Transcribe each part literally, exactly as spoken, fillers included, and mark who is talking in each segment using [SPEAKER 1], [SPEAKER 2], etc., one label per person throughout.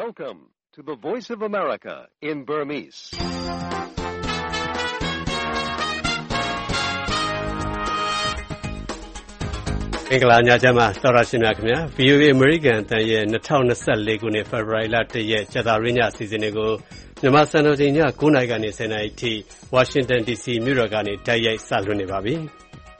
[SPEAKER 1] Welcome to the Voice of America in Burmese.
[SPEAKER 2] ။အင်္ဂလာညချမ်းပါသောရရှိမြခင်ဗျာ ဗီအိုအေ American အသံရဲ့၂၀၂၄ခုနှစ် ဖေဖော်ဝါရီလ၁ရက်ကြာသပတေးညအစီအစဉ်တွေကိုမြန်မာစံတော်ချိန်ည၉နာရီကနေ၁၀နာရီအထိ Washington ဒီ စီ မြို့တော်ကနေတိုက်ရိုက်စလွှင့်နေပါပြီ။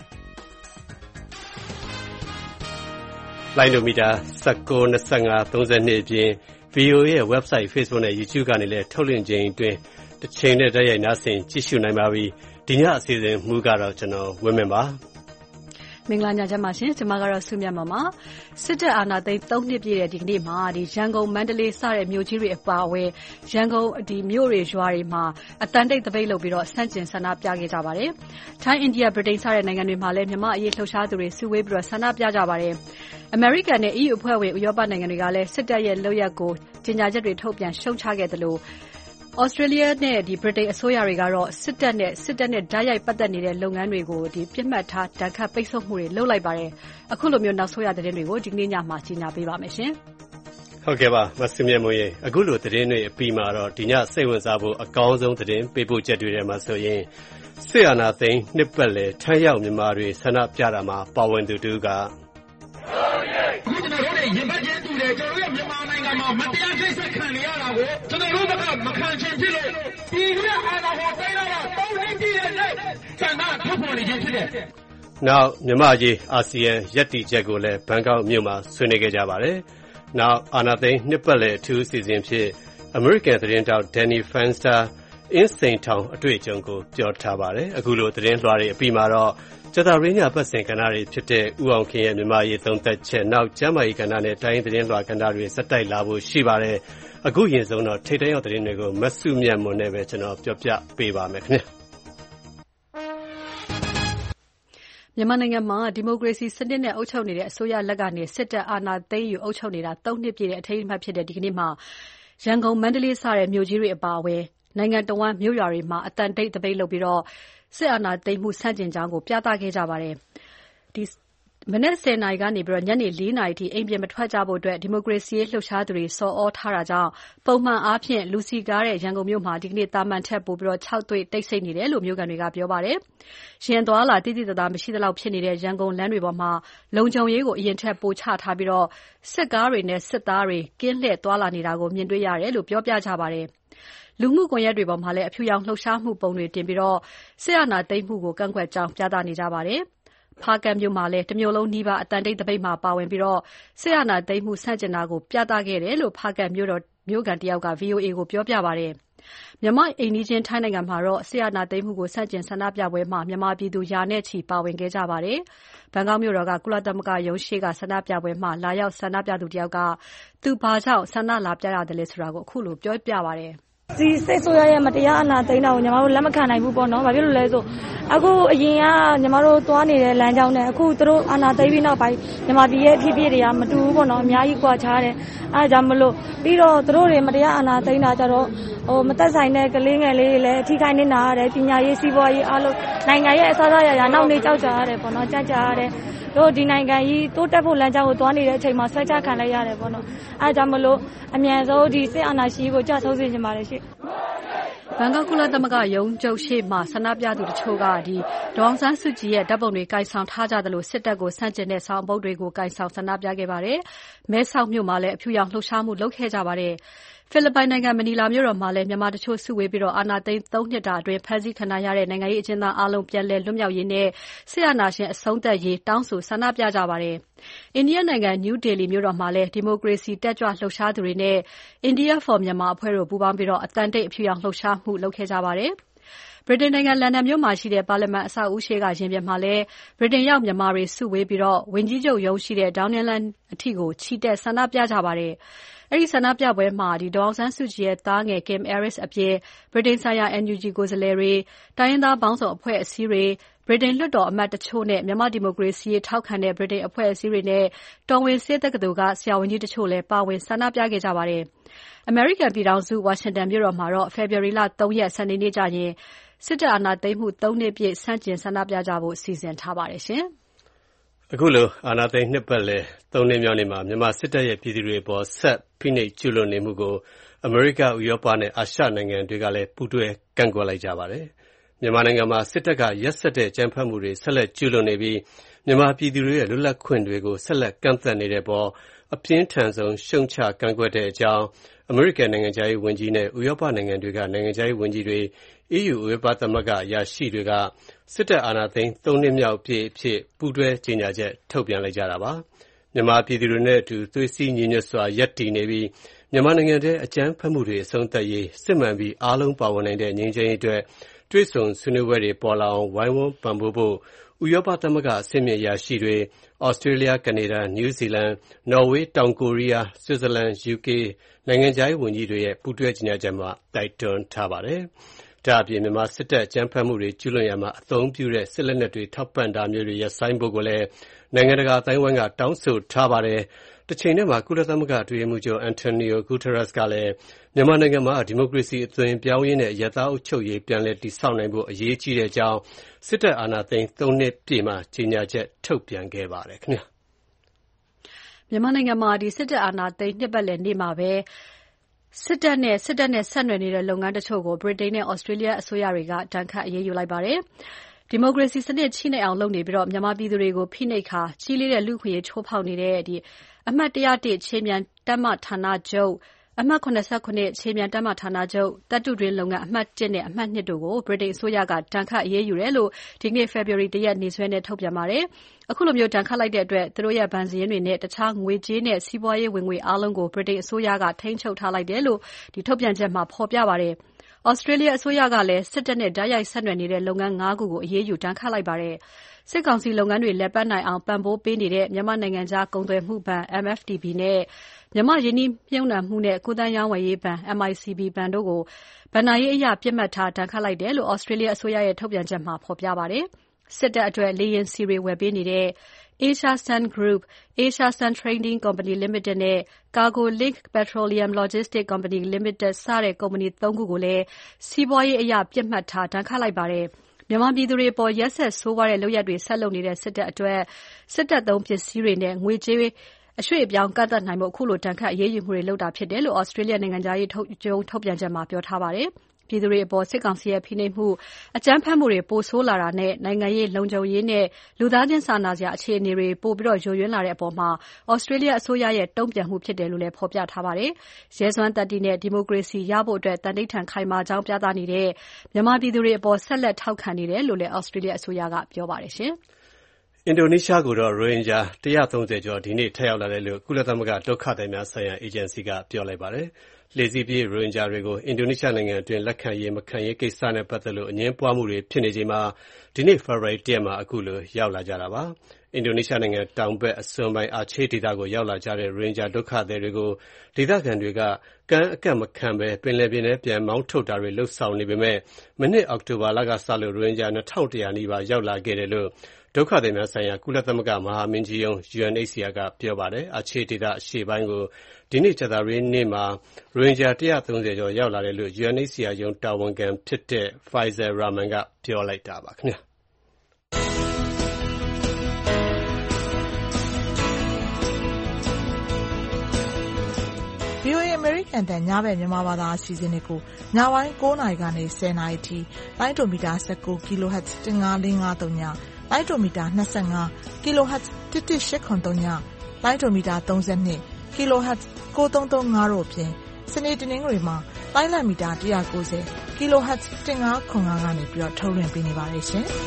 [SPEAKER 2] လိုင်းဒိုမီတာ၁၉ ၂၅ ၃၂အပြင် ဗီအိုအေရဲ့ website Facebook နဲ့ YouTube ကနေလည်းထုတ်လွှင့်ခြင်းအတွင်းတစ်ချိန်နဲ့တိုက်ရိုက်နားဆင်ကြည့်ရှုနိုင်ပါပြီ။ဒီညအစီအစဉ်မူကတော့ကျွန်တော်ဝင်းမင်းပါ
[SPEAKER 3] မင်္ဂလာညချမ်းပါရှင်ကျွန်မကတော့ဆုမြတ်မပါစစ်တပ်အာဏာသိမ်း၃နှစ်ပြည့်တဲ့ဒီကနေ့မှာဒီရန်ကုန်မန္တလေးစတဲ့မြို့ကြီးတွေအပါအဝင်ရန်ကုန်ဒီမြို့တွေရွာတွေမှာအတန်တိတ်တပိတ်လုပ်ပြီးတော့ဆန့်ကျင်ဆန္ဒပြခဲ့ကြပါတယ်။ထိုင်းအိန္ဒိယဗြိတိန်စတဲ့နိုင်ငံတွေမှာလည်းမြန်မာအရေးလှုပ်ရှားသူတွေစုဝေးပြီးတော့ဆန္ဒပြကြပါတယ်။အမေရိကန်နဲ့ E U အဖွဲ့ဝင်ဥရောပနိုင်ငံတွေကလည်းစစ်တပ်ရဲ့လုပ်ရက်ကိုကြေညာချက်တွေထုတ်ပြန်ရှုတ်ချခဲ့တယ်လို့Australia နဲ့ဒီ Britain အစိုးရတွေကတော့စစ်တပ်နဲ့စစ်တပ်နဲ့ဓာတ်ရိုက်ပတ်သက်နေတဲ့လုပ်ငန်းတွေကိုဒီပြစ်မှတ်ထားဒဏ်ခတ်ပိတ်ဆို့မှုတွေလုပ်လိုက်ပါတယ်။အခုလိုမျိုးနောက်ဆိုရတဲ့သတင်းတွေကိုဒီကနေ့ညမှာကြီးညာပေးပါမယ်ရှင်
[SPEAKER 2] ။ဟုတ်ကဲ့ပါမဆုမြတ်မိုးရေအခုလိုသတင်းတွေအပြီးမှာတော့ဒီညစိတ်ဝင်စားဖို့အကောင်းဆုံးသတင်းပေးပို့ချက်တွေထဲမှာဆိုရင်စစ်အာဏာသိမ်းနှစ်ပတ်လည်ထမ်းရောက်မြန်မာတွေဆန္ဒပြတာမှာပါဝင်သူတူက
[SPEAKER 4] အခုကျွန်တော်တို့တွေရင်ပတ်ချင်းတူတယ်ကျွန်တော်တို့မြန်မာနိုင်ငံမှာမတရားဖိဆက်ခံနေရတာကိုကျွန်တော်တို့ကမခံချင်ဖြစ်လို့ဒီကအာဏာကိုတိုင်းလာတာ၃နှစ်ပြည့်တဲ့နေ့ဆန္ဒထုတ်ဖော်နေခြင်းဖြစ်တယ်
[SPEAKER 2] ။နောက်မြန်မာကြီးအာဆီယံရပ်တည်ချက်ကိုလည်းဘန်ကောက်မြို့မှာဆွေးနွေးခဲ့ကြပါတယ်။နောက်အာဏာသိမ်းနှစ်ပတ်လည်အထူးအစီအစဉ်ဖြစ် American သတင်းတောက် Danny Fenster အင်းစိန်ထောင်အတွေ့အကြုံကိုပြောထားပါတယ်။အခုလိုသတင်းလွှာတွေအပြီးမှာတော့ကြာသပတေးညပတ်စဉ်ကဏ္ဍတွေဖြစ်တဲ့ဥအောင်ခင်ရဲ့မြန်မာရေးသုံးသက်ချက်နောက်ကျမ်းမာရေးကဏ္ဍနဲ့တိုင်းသတင်းလွှာကဏ္ဍတွေစက်တိုက်လာဖို့ရှိပါတယ်။အခုရင်ဆုံးတော့ထိတ်တန့်ရောက်သတင်းတွေကိုမဆုမြတ်မွန်နဲ့ပဲကျွန်တော်ပြောပြပေးပါမယ်ခင်ဗျာ
[SPEAKER 3] ။မြန်မာနိုင်ငံမှာဒီမိုကရေစီစနစ်နဲ့အုပ်ချုပ်နေတဲ့အစိုးရလက်ကနေစစ်တပ်အာဏာသိမ်းယူအုပ်ချုပ်နေတာ၃နှစ်ပြည့်တဲ့အထိမ်းအမှတ်ဖြစ်တဲ့ဒီကနေ့မှာရန်ကုန်မန္တလေးစတဲ့မြို့ကြီးတွေအပါအဝင်နိုင်ငံတော်ဝန်မြို့ရွာတွေမှာအတန်တိတ်တပိတ်လုပ်ပြီးတော့စစ်အာဏာသိမ်းမှုဆန့်ကျင်ကြောင်းကိုပြသခဲ့ကြပါတယ်။ဒီမနက်၁၀နာရီကနေပြီးတော့ညနေ၄နာရီထိအိမ်ပြင်မထွက်ကြဖို့အတွက်ဒီမိုကရေစီရေးလှုပ်ရှားသူတွေစော်ဩထားတာကြောင့်ပုံမှန်အားဖြင့်လူစီကားတဲ့ရန်ကုန်မြို့မှာဒီကနေ့တာမန်ထက်ပိုပြီးတော့၆တွေ့တိတ်ဆိတ်နေတယ်လို့မြို့ကန်တွေကပြောပါတယ်။ရင်သွားလာတိတိတသားမရှိသလောက်ဖြစ်နေတဲ့ရန်ကုန်လမ်းတွေပေါ်မှာလုံခြုံရေးကိုအရင်ထက်ပိုချထားပြီးတော့စစ်ကားတွေနဲ့စစ်သားတွေကင်းလှည့်သွားလာနေတာကိုမြင်တွေ့ရတယ်လို့ပြောပြကြပါတယ်။လူမှုကွန်ရက်တွေပေါ်မှာလည်းအဖြူရောင်လှုပ်ရှားမှုပုံတွေတင်ပြီးတော့စစ်အာဏာသိမ်းမှုကိုကန့်ကွက်ကြောင်းပြသနေကြပါတယ်။ဖားကန့်မြို့မှာလည်းတမျိုးလုံးနှီးပါအတန်တိတ်တပိတ်မှာပါဝင်ပြီးတော့စစ်အာဏာသိမ်းမှုဆန့်ကျင်တာကိုပြသခဲ့တယ်လို့ဖားကန့်မြို့တော်မြို့ကန်တယောက်က ဗီအိုအေ ကိုပြောပြပါတယ်။မြန်မာအိမ်နီးချင်းထိုင်းနိုင်ငံမှာတော့စစ်အာဏာသိမ်းမှုကိုဆန့်ကျင်ဆန္ဒပြပွဲမှာမြန်မာပြည်သူရာနဲ့ချီပါဝင်ခဲ့ကြပါတယ်။ဘန်ကောက်မြို့တော်ကကုလသမဂ္ဂရုံးရှိကဆန္ဒပြပွဲမှာလာရောက်ဆန္ဒပြသူတယောက်ကသူဘာကြောင့်ဆန္ဒလာပြရတယ်လဲဆိုတာကိုအခုလိုပြောပြပါတယ်။
[SPEAKER 5] ဒီစိတ်ဆိုးရရဲ့မတရားအနာသိမ်းတာကိုညီမတို့လက်မခံနိုင်ဘူးပေါ့နော်။ဘာဖြစ်လို့လဲဆိုအခုအရင်ကညီမတို့သွားနေတဲ့လမ်းကြောင်းနဲ့အခုသူတို့အာဏာသိမ်းပြီးနောက်ပိုင်းညီမပြည်ရဲ့အဖြစ်အပျက်တွေကမတူဘူးပေါ့နော်။အများကြီးကွာခြားတယ်။အဲဒါကြောင့်မလို့ပြီးတော့သူတို့တွေမတရားအာဏာသိမ်းတာကြတော့ဟိုမသက်ဆိုင်တဲ့ကလေးငယ်လေးတွေလည်းအထီးခိုင်းနေတာရတယ်။ပညာရေးစီးပွားရေးအားလုံးနိုင်ငံရဲ့အစားအစာရာရာနောက်နေကြောက်ကြရတယ်ပေါ့နော်။ကြက်ကြရတယ်။တို့ဒီနိုင်ငံကြီးတိုးတက်ဖို့လမ်းကြောင်းကိုသွားနေတဲ့အချိန်မှာဆွဲချခံလိုက်ရတယ်ပေါ့နော်။အဲဒါကြောင့်မလို့အမြန်ဆုံးဒီစစ်အာဏာရှင်ကိုကြဆုံးစေချင်ပါတယ်ရှင့်
[SPEAKER 3] ဘန်ကောက်ကုလသမဂ္ဂရုံးချုပ်ရှေ့မှာဆန္ဒပြသူတချို့ကဒီဒေါအောင်ဆန်းစုကြည်ရဲ့ဓာတ်ပုံတွေကင်ဆောင်ထားကြတယ်လို့စစ်တပ်ကိုဆန့်ကျင်တဲ့ဆောင်ပုဒ်တွေကိုကင်ဆောင်ဆန္ဒပြခဲ့ပါတယ်။မဲဆောက်မြို့မှာလည်းအဖြူရောင်လှုပ်ရှားမှုလုပ်ခဲ့ကြပါတယ်။ဖိလစ်ပိုင်နိုင်ငံမနီလာမြို့တော်မှာလည်းမြန်မာတချို့စုဝေးပြီးတော့အာဏာသိမ်း၃နှစ်တာအတွင်းဖမ်းဆီးခံရတဲ့နိုင်ငံရေးအကျဉ်းသားအလုံးပြန်လည်လွတ်မြောက်ရေးနဲ့စစ်အာဏာရှင်အဆုံးသတ်ရေးတောင်းဆိုဆန္ဒပြကြပါတယ်။အိန္ဒိယနိုင်ငံနယူးဒေလီမြို့တော်မှာလည်းဒီမိုကရေစီတက်ကြွလှုပ်ရှားသူတွေနဲ့ India for Myanmar အဖွဲ့တို့ပူးပေါင်းပြီးတော့အတန်တိတ်အဖြူရောင်လှုပ်ရှားမှုလုပ်ခဲ့ကြပါတယ်။ဗြိတိန်နိုင်ငံလန်ဒန်မြို့မှာရှိတဲ့ပါလီမန်အဆောက်အဦရှိကရင်ပြင်မှာလည်းဗြိတိန်ရောက်မြန်မာတွေစုဝေးပြီးတော့ဝန်ကြီးချုပ်ရုံးရှိတဲ့ Downing Line အထိကိုချီတက်ဆန္ဒပြကြပါတယ်။အဲဒီဆန္ဒပြပွဲမှာဒီဒေါအောင်ဆန်းစုကြည်ရဲ့သားငယ် Kim Aris အပြင်ဗြိတိန်ဆိုင်ရာ N U G ကိုယ်စားလှယ်တွေတိုင်းရင်းသားပေါင်းစုံအဖွဲ့အစည်းတွေဗြိတိန်လွှတ်တော်အမတ်တချို့နဲ့မြန်မာဒီမိုကရေစီရေးထောက်ခံတဲ့ဗြိတိန်အဖွဲ့အစည်းတွေနဲ့တော်ဝင်ဆေးတက္ကသိုလ်ကဆရာဝန်ကြီးတချို့လည်းပါဝင်ဆန္ဒပြခဲ့ကြပါတယ်။ American ပြည်ထောင်စုဝါရှင်တန်မြို့တော်မှာတော့ February လ၃ရက်စနေနေ့ကျရင်စစ်တပ်အာဏာသိမ်းမှု၃နှစ်ပြည့်ဆန့်ကျင်ဆန္ဒပြကြဖို့စီစဉ်ထားပါတယ်ရှင်။
[SPEAKER 2] အခုလိုအာဏာသိမ်းနှစ်ပတ်လည်သုံးနှစ်မြောက်နေ့မှာမြန်မာစစ်တပ်ရဲ့ပြည်သူတွေအပေါ်ဆက်ဖိနှိပ်ကျူးလွန်နေမှုကိုအမေရိကဥရောပနဲ့အာရှနိုင်ငံတွေကလည်းပူးတွဲကန့်ကွက်လိုက်ကြပါတယ်။မြန်မာနိုင်ငံမှာစစ်တပ်ကရက်စက်တဲ့ကြမ်းဖက်မှုတွေဆက်လက်ကျူးလွန်နေပြီးမြန်မာပြည်သူတွေရဲ့လွတ်လပ်ခွင့်တွေကိုဆက်လက်ကန့်သတ်နေတဲ့အပေါ်အပြင်းထန်ဆုံးရှုံချကန့်ကွက်တဲ့အကြောင်းအမေရိကန်နိုင်ငံခြားရေးဝန်ကြီးနဲ့ဥရောပနိုင်ငံတွေကနိုင်ငံခြားရေးဝန်ကြီးတွေ အီးယူ ဥရောပသမဂ္ဂအရာရှိတွေကစစ်တပ်အာဏာသိမ်းသုံးနှစ်မြောက်ပြည့်အဖြစ်ပူးတွဲကြေညာချက်ထုတ်ပြန်လိုက်ကြတာပါ။မြန်မာပြည်သူတွေနဲ့အတူသွေးစည်းညီညွတ်စွာရပ်တည်နေပြီးမြန်မာနိုင်ငံထဲအကြမ်းဖက်မှုတွေအဆုံးသတ်ရေးစစ်မှန်ပြီးအားလုံးပါဝင်နိုင်တဲ့ငြိမ်းချမ်းရေးအတွက်တွေ့ဆုံဆွေးနွေးပွဲတွေပေါ်လာအောင်ဝိုင်းဝန်းပံ့ပိုးဖို့ဥရောပသမဂ္ဂအဆင့်မြင့်အရာရှိတွေဩစတြေးလျ၊ကနေဒါ၊နယူးဇီလန်၊နော်ဝေး၊တောင်ကိုရီးယား၊ဆွစ်ဇာလန်၊ယူကေနိုင်ငံခြားရေးဝန်ကြီးတွေရဲ့ပူးတွဲကြေညာချက်မှာတိုက်တွန်းထားပါတယ်။ဒါ့အပြင်မြန်မာစစ်တပ်အကြမ်းဖက်မှုတွေကျူးလွန်ရာမှာအသုံးပြုတဲ့စစ်လက်နက်တွေထောက်ပံ့တာမျိုးတွေရပ်ဆိုင်းဖို့ကိုလည်းနိုင်ငံတကာအသိုင်းအဝိုင်းကတောင်းဆိုထားပါတယ်။တချိန်တည်းမှာကုလသမဂ္ဂအတွင်းရေးမှူးချုပ် Antonio Guterres ကလည်းမြန်မာနိုင်ငံမှာဒီမိုကရေစီအသွင်ပြောင်းရေးနဲ့အရပ်သားအုပ်ချုပ်ရေးပြန်လည်တည်ဆောက်နိုင်ဖို့အရေးကြီးတဲ့အကြောင်းစစ်တပ်အာဏာသိမ်းသုံးနှစ်ပြည့်မှာကြေညာချက်ထုတ်ပြန်ခဲ့ပါတယ်ခင်ဗျာ
[SPEAKER 3] ။မြန်မာနိုင်ငံမှာဒီစစ်တပ်အာဏာသိမ်းနှစ်ပတ်လည်နေ့မှာပဲစစ်တပ်နဲ့စစ်တပ်နဲ့ဆက်နွယ်နေတဲ့လုပ်ငန်းတချို့ကိုဗြိတိန်နဲ့ဩစတြေးလျအစိုးရတွေကဒဏ်ခတ်အရေးယူလိုက်ပါတယ်။ဒီမိုကရေစီစနစ်ချိနဲ့အောင်လုပ်နေပြီးတော့မြန်မာပြည်သူတွေကိုဖိနှိပ်ခါကြီးလေးတဲ့လူခွင့်ရေးချိုးဖောက်နေတဲ့ဒီအမှတ်၁၀၁ခြေမြန်တပ်မဌာနချုပ်အမှတ်၇၇ခြေမြန်တပ်မဌာနချုပ်တပ်တုတွင်လုပ်ငန်းအမှတ်၁နဲ့အမှတ်၂တို့ကိုဗြိတိန်အစိုးရကဒဏ်ခတ်အရေးယူတယ်လို့ဒီကနေ့ February ၁ရက်နေ့စွဲနဲ့ထုတ်ပြန်ပါတယ်။အခုလိုမျိုးဒဏ်ခတ်လိုက်တဲ့အတွက်သူတို့ရဲ့ဘဏ်စာရင်းတွေနဲ့တခြားငွေကြေးနဲ့စီးပွားရေးဝင်ငွေအားလုံးကိုဗြိတိန်အစိုးရကထိန်းချုပ်ထားလိုက်တယ်လို့ဒီထုတ်ပြန်ချက်မှာဖော်ပြပါတယ်။ဩစတြေးလျအစိုးရကလည်းစစ်တပ်နဲ့ဓာတ်ရိုက်ဆက်နွယ်နေတဲ့လုပ်ငန်း၅ခုကိုအရေးယူဒဏ်ခတ်လိုက်ပါတယ်။စစ်ကောင်စီလုပ်ငန်းတွေလက်ပတ်နိုင်အောင်ပံ့ပိုးပေးနေတဲ့မြန်မာနိုင်ငံခြားကုန်သွယ်မှုဘဏ် M F T B နဲ့မြန်မာရင်းနှီးမြှုပ်နှံမှုနဲ့ကုသန်းရောင်းဝယ်ရေးဘဏ် M I C B ဘဏ်တို့ကိုဘဏ္ဍာရေးအရပြစ်မှတ်ထားဒဏ်ခတ်လိုက်တယ်လို့ဩစတြေးလျအစိုးရရဲ့ထုတ်ပြန်ချက်မှာဖော်ပြပါတယ်။စစ်တပ်အတွက်လေယာဉ်စီတွေဝယ်ပေးနေတဲ့ Asia Sun Group, Asia Sun Trading Company Limited နဲ့ Cargo Link Petroleum Logistics Company Limited စတဲ့ကုမ္ပဏီသုံးခုကိုလည်းစီးပွားရေးအရပြစ်မှတ်ထားဒဏ်ခတ်လိုက်ပါတယ်။မြန်မာပြည်သူတွေအပေါ်ရက်စက်ဆိုးဝါးတဲ့လုပ်ရပ်တွေဆက်လုပ်နေတဲ့စစ်တပ်အတွက်စစ်တပ်သုံးပစ္စည်းတွေနဲ့ငွေကြေးအရွှေ့အပြောင်းကန့်သတ်နိုင်ဖို့အခုလိုဒဏ်ခတ်အရေးယူမှုတွေလုပ်တာဖြစ်တယ်လို့ဩစတြေးလျနိုင်ငံခြားရေးထုတ်ထုတ်ပြန်ချက်မှာပြောထားပါတယ်။ပြည်သူတွေအပေါ်စစ်ကောင်စီရဲ့ဖိနှိပ်မှုအကြမ်းဖက်မှုတွေပိုဆိုးလာတာနဲ့နိုင်ငံရေးလုံခြုံရေးနဲ့လူသားချင်းစာနာစရာအခြေအနေတွေပိုပြီးတော့ယိုယွင်းလာတဲ့အပေါ်မှာဩစတြေးလျအစိုးရရဲ့တုံ့ပြန်မှုဖြစ်တယ်လို့လည်းဖော်ပြထားပါတယ်။ရဲစွမ်းတပ်တီနဲ့ဒီမိုကရေစီရဖို့အတွက်တန်တိတ်ထန်ခိုင်မာကြောင်းပြသနေတဲ့မြန်မာပြည်သူတွေအပေါ်ဆက်လက်ထောက်ခံနေတယ်လို့လည်းဩစတြေးလျအစိုးရကပြောပါတယ်ရှင်။
[SPEAKER 2] အင်ဒိုနီးရှားကိုတော့ရိုဟင်ဂျာ၁၃၀ကျော်ဒီနေ့ထပ်ရောက်လာတယ်လို့ကုလသမဂ္ဂဒုက္ခသည်များဆိုင်ရာအေဂျင်စီကပြောလိုက်ပါတယ်။လှေစီးပြေးရိုဟင်ဂျာတွေကိုအင်ဒိုနီးရှားနိုင်ငံအတွင်းလက်ခံရေးမခံရေးကိစ္စနဲ့ပတ်သက်လို့အငြင်းပွားမှုတွေဖြစ်နေချိန်မှာဒီနေ့ February ၁ရက်မှာအခုလိုရောက်လာကြတာပါ။အင်ဒိုနီးရှားနိုင်ငံတောင်ဘက်အစွန်ပိုင်းအာချေးဒေသကိုရောက်လာကြတဲ့ရိုဟင်ဂျာဒုက္ခသည်တွေကိုဒေသခံတွေကကမ်းအကန့်မခံဘဲပင်လယ်ပြင်ထဲပြန်မောင်းထုတ်တာတွေလှုပ်ဆောင်နေပေမဲ့မနှစ်အောက်တိုဘာလကစလို့ရိုဟင်ဂျာ၂၁၀၀နီးပါးရောက်လာခဲ့တယ်လို့ဒုက္ခသည်များဆိုင်ရာကုလသမဂ္ဂမဟာမင်းကြီးရုံး U N H C R ကပြောပါတယ်။အာချေးဒေသအရှေ့ပိုင်းကိုဒီနေ့ကြာသပတေးနေ့မှာရိုဟင်ဂျာ၁၃၀ကျော်ရောက်လာတယ်လို့ U N H C R ရုံးတာဝန်ခံဖြစ်တဲ့ Faisal Rahman ကပြောလိုက်တာပါခင်ဗျာ။
[SPEAKER 6] ဗွီအိုအေ American တန်ညဘက်မြန်မာဘာသာအစီအစဉ်တွေကိုညပိုင်း၉နာရီကနေ၁၀နာရီထိလိုင်းဒိုမီတာ၁၉ kilohertz ၁၅၄၅၃ညလိုင်းဒိုမီတာ၂၅ kilohertz ၁၁၈၇၃ညလိုင်းဒိုမီတာ၃၂ kilohertz ၉၃၃၅တို့ဖြင့်စနေတနင်္ဂနွေမှာလိုင်းလံမီတာ၁၉၀ kilohertz ၁၅၇၅ကနေပြီးတော့ထုတ်လွှင့်ပေးနေပါတယ်ရှင်။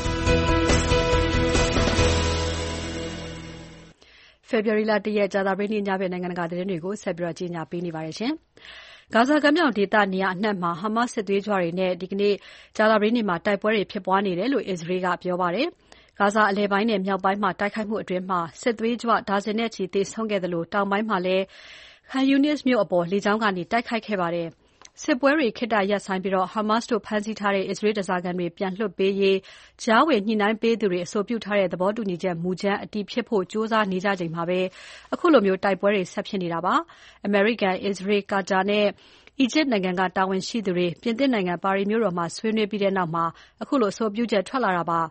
[SPEAKER 3] February လ၁ရက်ကြာသပတေးနေ့ညဘက်နိုင်ငံတကာသတင်းတွေကိုဆက်ပြီးတော့ကြီးညာပေးနေပါတယ်ရှင်။ဂါဇာကမ်းမြောင်ဒေသနေရာအနှံ့မှာဟာမတ်စစ်သွေးကြွတွေနဲ့ဒီကနေ့ကြာသပတေးနေ့မှာတိုက်ပွဲတွေဖြစ်ပွားနေတယ်လို့အစ္စရေးကပြောပါတယ်။ဂါဇာအလယ်ပိုင်းနဲ့မြောက်ပိုင်းမှာတိုက်ခိုက်မှုအတွင်းမှာစစ်သွေးကြွဒါဇင်နဲ့ချီသေဆုံးခဲ့တယ်လို့တောင်ပိုင်းမှာလည်း Khan Yunis မြို့အပေါ်လေကြောင်းကနေတိုက်ခိုက်ခဲ့ပါတယ်။စစ်ပွဲတွေခေတ္တရပ်ဆိုင်းပြီးဟာမတ်စ်တို့ဖမ်းဆီးထားတဲ့အစ္စရေးဓားစာခံတွေပြန်လွှတ်ပေးရေးကြားဝင်ညှိနှိုင်းပေးသူတွေအဆိုပြုထားတဲ့သဘောတူညီချက်မူကြမ်းအတည်ဖြစ်ဖို့ကြိုးစားနေကြချိန်မှာပဲအခုလိုမျိုးတိုက်ပွဲတွေဆက်ဖြစ်နေတာပါ။ အမေရိကန်၊အစ္စရေး၊ကာတာနဲ့အီဂျစ်နိုင်ငံကတာဝန်ရှိသူတွေပြင်သစ်နိုင်ငံပါရီမြို့တော်မှာဆွေးနွေးပြီးတဲ့နောက်မှာအခုလိုအဆိုပြုချက်ထွက်လာတာပါ။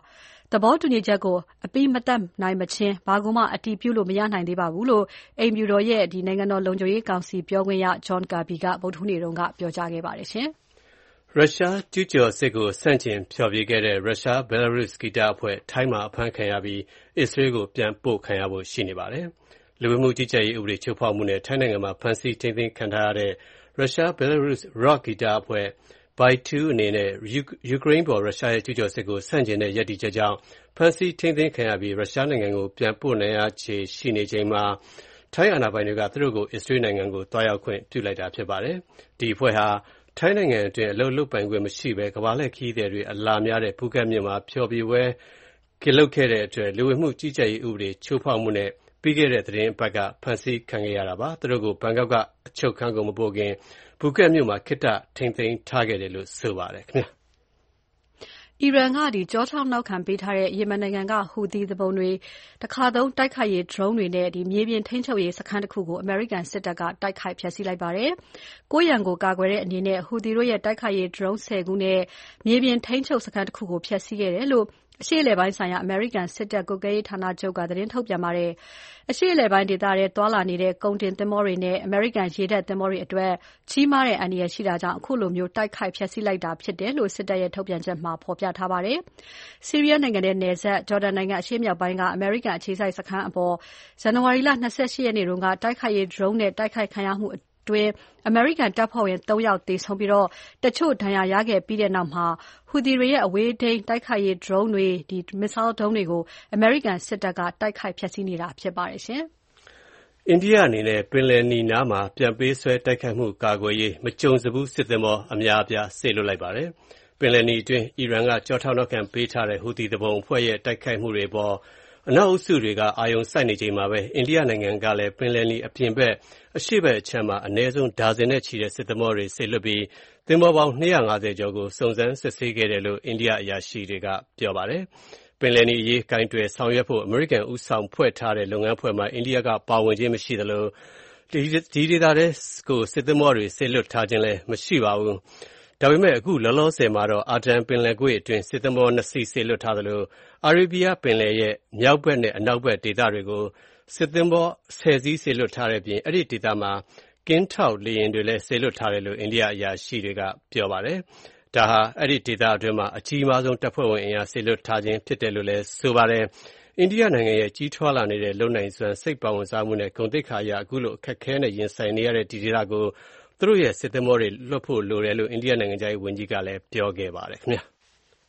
[SPEAKER 3] သဘောတူညီချက်ကိုအပြီးမသတ်နိုင်မချင်းဘာကိုမှအတည်ပြုလို့မရနိုင်သေးပါဘူးလို့အိမ်ဖြူတော်ရဲ့နိုင်ငံတော်လုံခြုံရေးကောင်စီပြောခွင့်ရ John Kirby ကဗုဒ္ဓဟူးနေ့တုန်းကပြောကြားခဲ့ပါတယ်ရှင်
[SPEAKER 2] ။ရုရှားကျူးကျော်စစ်ကိုဆန့်ကျင်ဖျော်ဖြေခဲ့တဲ့ရုရှားဘဲလာရုစ်ဂီတအဖွဲ့ထိုင်းမှာအဖမ်းခံရပြီးအစ္စရေးကိုပြန်ပို့ခံရဖို့ရှိနေပါတယ်။လူဝင်မှုကြီးကြပ်ရေးဥပဒေချိုးဖောက်မှုနဲ့ထိုင်းနိုင်ငံမှာဖမ်းဆီးထိန်းသိမ်းခံထားရတဲ့ရုရှားဘဲလာရုစ် rock ဂီတအဖွဲ့ by two အနေနဲ့ယူကရိန်းပေါ်ရုရှားရဲ့ကျူးကျော်စစ်ကိုဆန့်ကျင်တဲ့ရည်တည်ချက်ကြောင့်ဖမ်းဆီးထိန်းသိမ်းခံရပြီးရုရှားနိုင်ငံကိုပြန်ပို့နိုင်ရခြေရှိနေချိန်မှာထိုင်းအာဏာပိုင်တွေကသူတို့ကိုအစ္စရေးနိုင်ငံကိုတွားရောက်ခွင့်ပြုလိုက်တာဖြစ်ပါတယ်။ဒီအဖွဲ့ဟာထိုင်းနိုင်ငံအတွင်းအလုပ်လုပ်ပိုင်ခွင့်မရှိဘဲကမ္ဘာလှည့်ခရီးသည်တွေအလာများတဲ့ဖူးခက်မြို့မှာဖျော်ဖြေပွဲလုပ်ခဲ့တဲ့အတွက်လူဝင်မှုကြီးကြပ်ရေးဥပဒေချိုးဖောက်မှုနဲ့ပြီးခဲ့တဲ့သတင်းပတ်ကဖမ်းဆီးခံခဲ့ရတာပါ။သူတို့ကိုဘန်ကောက်ကအချုပ်ခန်းကိုမပို့ခင်ဖူးခက်မြို့မှာခေတ္တထိန်းသိမ်းထားခဲ့တယ်လို့ဆိုပါတယ်ခင်ဗျာ
[SPEAKER 3] ။အီရန်ကဒီကြောထောက်နောက်ခံပေးထားတဲ့ယီမန်နိုင်ငံကဟူသီသူပုန်တွေတခါသုံးတိုက်ခိုက်ရေး drone တွေနဲ့ဒီမြေပြင်ထိန်းချုပ်ရေးစခန်းတစ်ခုကိုအမေရိကန်စစ်တပ်ကတိုက်ခိုက်ဖျက်ဆီးလိုက်ပါတယ်။ကိုရန်ကိုကာကွယ်တဲ့အနေနဲ့ဟူသီတို့ရဲ့တိုက်ခိုက်ရေး drone ဆယ်ခုနဲ့မြေပြင်ထိန်းချုပ်စခန်းတစ်ခုကိုဖျက်ဆီးခဲ့တယ်လို့အရှေ့အလယ်ပိုင်းဆိုင်ရာအမေရိကန်စစ်တပ်ကွပ်ကဲရေးဌာနချုပ်ကသတင်းထုတ်ပြန်ပါတယ်။အရှေ့အလယ်ပိုင်းဒေသထဲသွာလာနေတဲ့ကုန်တင်သင်္ဘောတွေနဲ့အမေရိကန်ရေတပ်သင်္ဘောတွေအတွက်ကြီးမားတဲ့အန္တရာယ်ရှိတာကြောင့်အခုလိုမျိုးတိုက်ခိုက်ဖျက်ဆီးလိုက်တာဖြစ်တယ်လို့စစ်တပ်ရဲ့ထုတ်ပြန်ချက်မှာဖော်ပြထားပါတယ်။ဆီးရီးယားနိုင်ငံရဲ့နယ်စပ်ဂျော်ဒန်နိုင်ငံအရှေ့မြောက်ပိုင်းကအမေရိကန်အခြေစိုက်စခန်းအပေါ်ဇန်နဝါရီလ၂၈ရက်နေ့တုန်းကတိုက်ခိုက်ရေး drone နဲ့တိုက်ခိုက်ခံရမှုတွင်အမေရိကန်တပ်ဖွဲ့ဝင်သုံးယောက်သေဆုံးပြီးတော့တချို့ဒဏ်ရာရခဲ့ပြီးတဲ့နောက်မှာဟူသီတွေရဲ့အဝေးထိန်းတိုက်ခိုက်ရေး drone တွေဒီ missile ဒုံးတွေကိုအမေရိကန်စစ်တပ်ကတိုက်ခိုက်ဖျက်ဆီးနေတာဖြစ်ပါတယ်ရှင်
[SPEAKER 2] ။အိန္ဒိယအနေနဲ့ပင်လယ်နီနားမှာပြန်ပေးဆွဲတိုက်ခိုက်မှုကာကွယ်ရေးမကြုံစဘူးစစ်သင်္ဘောအများအပြားစေလွှတ်လိုက်ပါတယ်။ပင်လယ်နီအတွင်းအီရန်ကကြောထောက်နောက်ခံပေးထားတဲ့ဟူသီသူပုန်အဖွဲ့ရဲ့တိုက်ခိုက်မှုတွေပေါ်အနောက်အုပ်စုတွေကအာရုံစိုက်နေချိန်မှာပဲအိန္ဒိယနိုင်ငံကလည်းပင်လယ်နီအပြင်ဘက်အရှေ့ဘက်အခြမ်းမှာအနည်းဆုံးဒါဇင်နဲ့ချီတဲ့စစ်သင်္ဘောတွေဆေလွတ်ပြီးသင်္ဘောပေါင်း၂၅၀ကျော်ကိုစုံစမ်းစစ်ဆေးခဲ့တယ်လို့အိန္ဒိယအရာရှိတွေကပြောပါတယ်။ပင်လယ်နီအရေးကိုင်တွယ်ဆောင်ရွက်ဖို့အမေရိကန်ဦးဆောင်ဖွဲ့ထားတဲ့လုပ်ငန်းဖွဲ့မှာအိန္ဒိယကပါဝင်ခြင်းမရှိသလိုဒီဒီဒေသတွေကိုစစ်သင်္ဘောတွေဆေလွတ်ထားခြင်းလည်းမရှိပါဘူး။ဒါပေမဲ့အခုလောလောဆယ်မှာတော့အာဒန်ပင်လယ်ကွေ့အတွင်းစစ်သင်္ဘောနှစ်စီးဆေလွတ်ထားသလိုအာရေဗီးယားပင်လယ်ရဲ့မြောက်ဘက်နဲ့အနောက်ဘက်ဒေသတွေကိုစစ်သင်္ဘောဆယ်စီးဆေလွတ်ထားတဲ့ပြင်အဲ့ဒီဒေသမှာကင်းထောက်လေယာဉ်တွေလည်းဆေလွတ်ထားတယ်လို့အိန္ဒိယအရာရှိတွေကပြောပါတယ်။ဒါဟာအဲ့ဒီဒေသအတွင်းမှာအကြီးမားဆုံးတပ်ဖွဲ့ဝင်အင်အားဆေလွတ်ထားခြင်းဖြစ်တယ်လို့လည်းဆိုပါတယ်။အိန္ဒိယနိုင်ငံရဲ့ကြီးထွားလာနေတဲ့လုံနိုင်စွမ်းစိတ်ပါဝင်စားမှုနဲ့ဂုဏ်သိက္ခာအရအခုလိုအခက်ခဲနဲ့ရင်ဆိုင်နေရတဲ့ဒီဒေသကိုသူတို့ရဲ့စစ်သင်္ဘောတွေလွတ်ဖို့လိုတယ်လို့အိန္ဒိယနိုင်ငံသားဝန်ကြီးကလည်းပြောခဲ့ပါတယ်ခင်ဗျာ။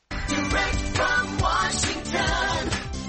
[SPEAKER 2] Direct from Washington,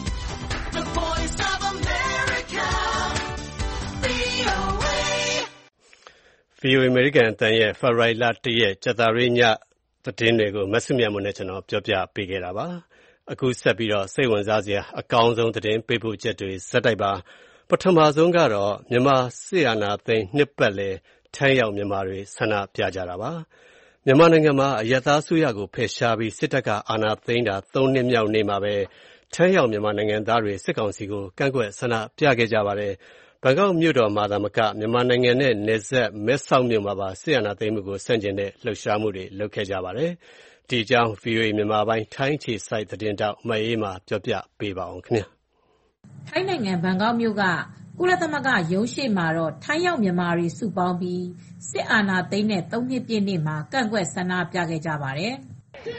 [SPEAKER 2] the voice of America, ဗွီအိုအေ ဗွီအိုအေ American အသံရဲ့ဖေဖော်ဝါရီလတစ်ရက်ကြာသပတေးညသတင်းတွေကိုမဆုမြတ်မွန်နဲ့ကျွန်တော်ပြောပြပေးခဲ့တာပါ။အခုဆက်ပြီးတော့စိတ်ဝင်စားစရာအကောင်းဆုံးသတင်းပေးပို့ချက်တွေဇက်တိုက်ပါပထမဆုံးကတော့မြန်မာစစ်အာဏာသိမ်းနှစ်ပတ်လည်ထိုင်းရောက်မြန်မာတွေဆန္ဒပြကြတာပါ။မြန်မာနိုင်ငံမှာအရပ်သားအစိုးရကိုဖယ်ရှားပြီးစစ်တပ်ကအာဏာသိမ်းတာသုံးနှစ်မြောက်နေ့မှာပဲထိုင်းရောက်မြန်မာနိုင်ငံသားတွေစစ်ကောင်စီကိုကန့်ကွက်ဆန္ဒပြခဲ့ကြပါတယ်။ဘန်ကောက်မြို့တော်မှာသာမကမြန်မာနိုင်ငံနဲ့နယ်စပ်မဲဆောက်မြို့မှာပါစစ်အာဏာသိမ်းမှုကိုဆန့်ကျင်တဲ့လှုပ်ရှားမှုတွေလုပ်ခဲ့ကြပါတယ်။ဒီကြောင်း ဗွီအိုအေ မြန်မာပိုင်းထိုင်းအခြေစိုက်သတင်းတောက်မအေးမာပြောပြပေးပါအောင်ခင်ဗျာ
[SPEAKER 7] ။ထိုင်းနိုင်ငံဘန်ကောက်မြို့ကကုလသမဂ္ဂရုံးရှိမှာတော့ထိုင်းရောက်မြန်မာတွေစုပေါင်းပြီးစစ်အာဏာသိမ်းတဲ့သုံးနှစ်ပြည့်နေ့မှာကန့်ကွက်ဆန္ဒပြခဲ့ကြပါတယ်။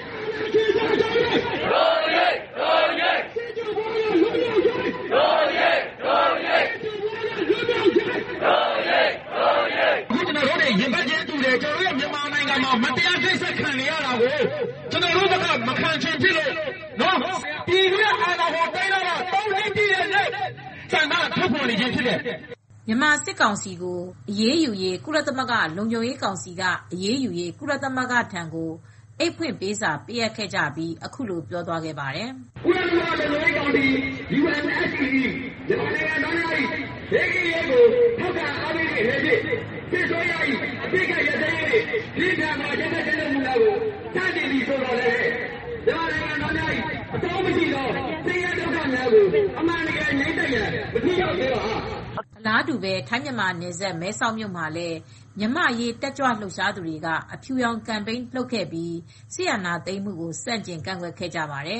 [SPEAKER 4] ရင်ပတ်ချင်းတူတယ်ကျွန်တော်တို့မြန်မာနိုင်ငံမှာမတရားကိစ္စခံနေရတာကိုကျွန်တော်တို့ကမခံချင်ဖြစ်လို့နော်ပြည်ရအာဏာကိုတိုင်းလာတာသုံးနှစ်ပြည့်ရဲ့ဆန္ဒထုတ်ဖော်နေခြင်းဖြစ်တယ်
[SPEAKER 7] မြန်မာစစ်ကောင်စီကိုအရေးယူရေးကုလသမဂ္ဂလုံခြုံရေးကောင်စီကအရေးယူရေးကုလသမဂ္ဂထံကိုအိတ်ဖွင့်ပေးစာပေးအပ်ခဲ့ကြပြီးအခုလိုပြောသွားခဲ့ပါတယ်
[SPEAKER 4] ။ကုလသမဂ္ဂလုံခြုံရေးကောင်စီ ယူအန်အက်စီ မြန်မာနိုင်ငံသားများ၏ဒေဂီရေးကိုထောက်ခံအားပေးနေဖြစ်ပြည်စိုးရ၏အပိကရတဲ့ဒီကံမှာကျတဲ့ကျတဲ့မူလာကိုစတင်ပြီးဆိုတော်လည်းမြန်မာနိုင်ငံသားများ၏အတော်မရှိသောသိရဒုက္ခများကိုအမှန်တကယ်ငြိမ့်သက်ရန်မတိရောက်သေးပါ
[SPEAKER 7] အလားတူပဲထိုင်းမြန်မာနယ်စပ်မဲဆောက်မြို့မှာလည်းမြန်မာရေးတက်ကြွလှုပ်ရှားသူတွေကအဖြူရောင်ကမ်ပိန်းလှုပ်ခဲ့ပြီးဆီယနာသိမ်းမှုကိုစန့်ကျင်ကန့်ကွက်ခဲ့ကြပါတယ်။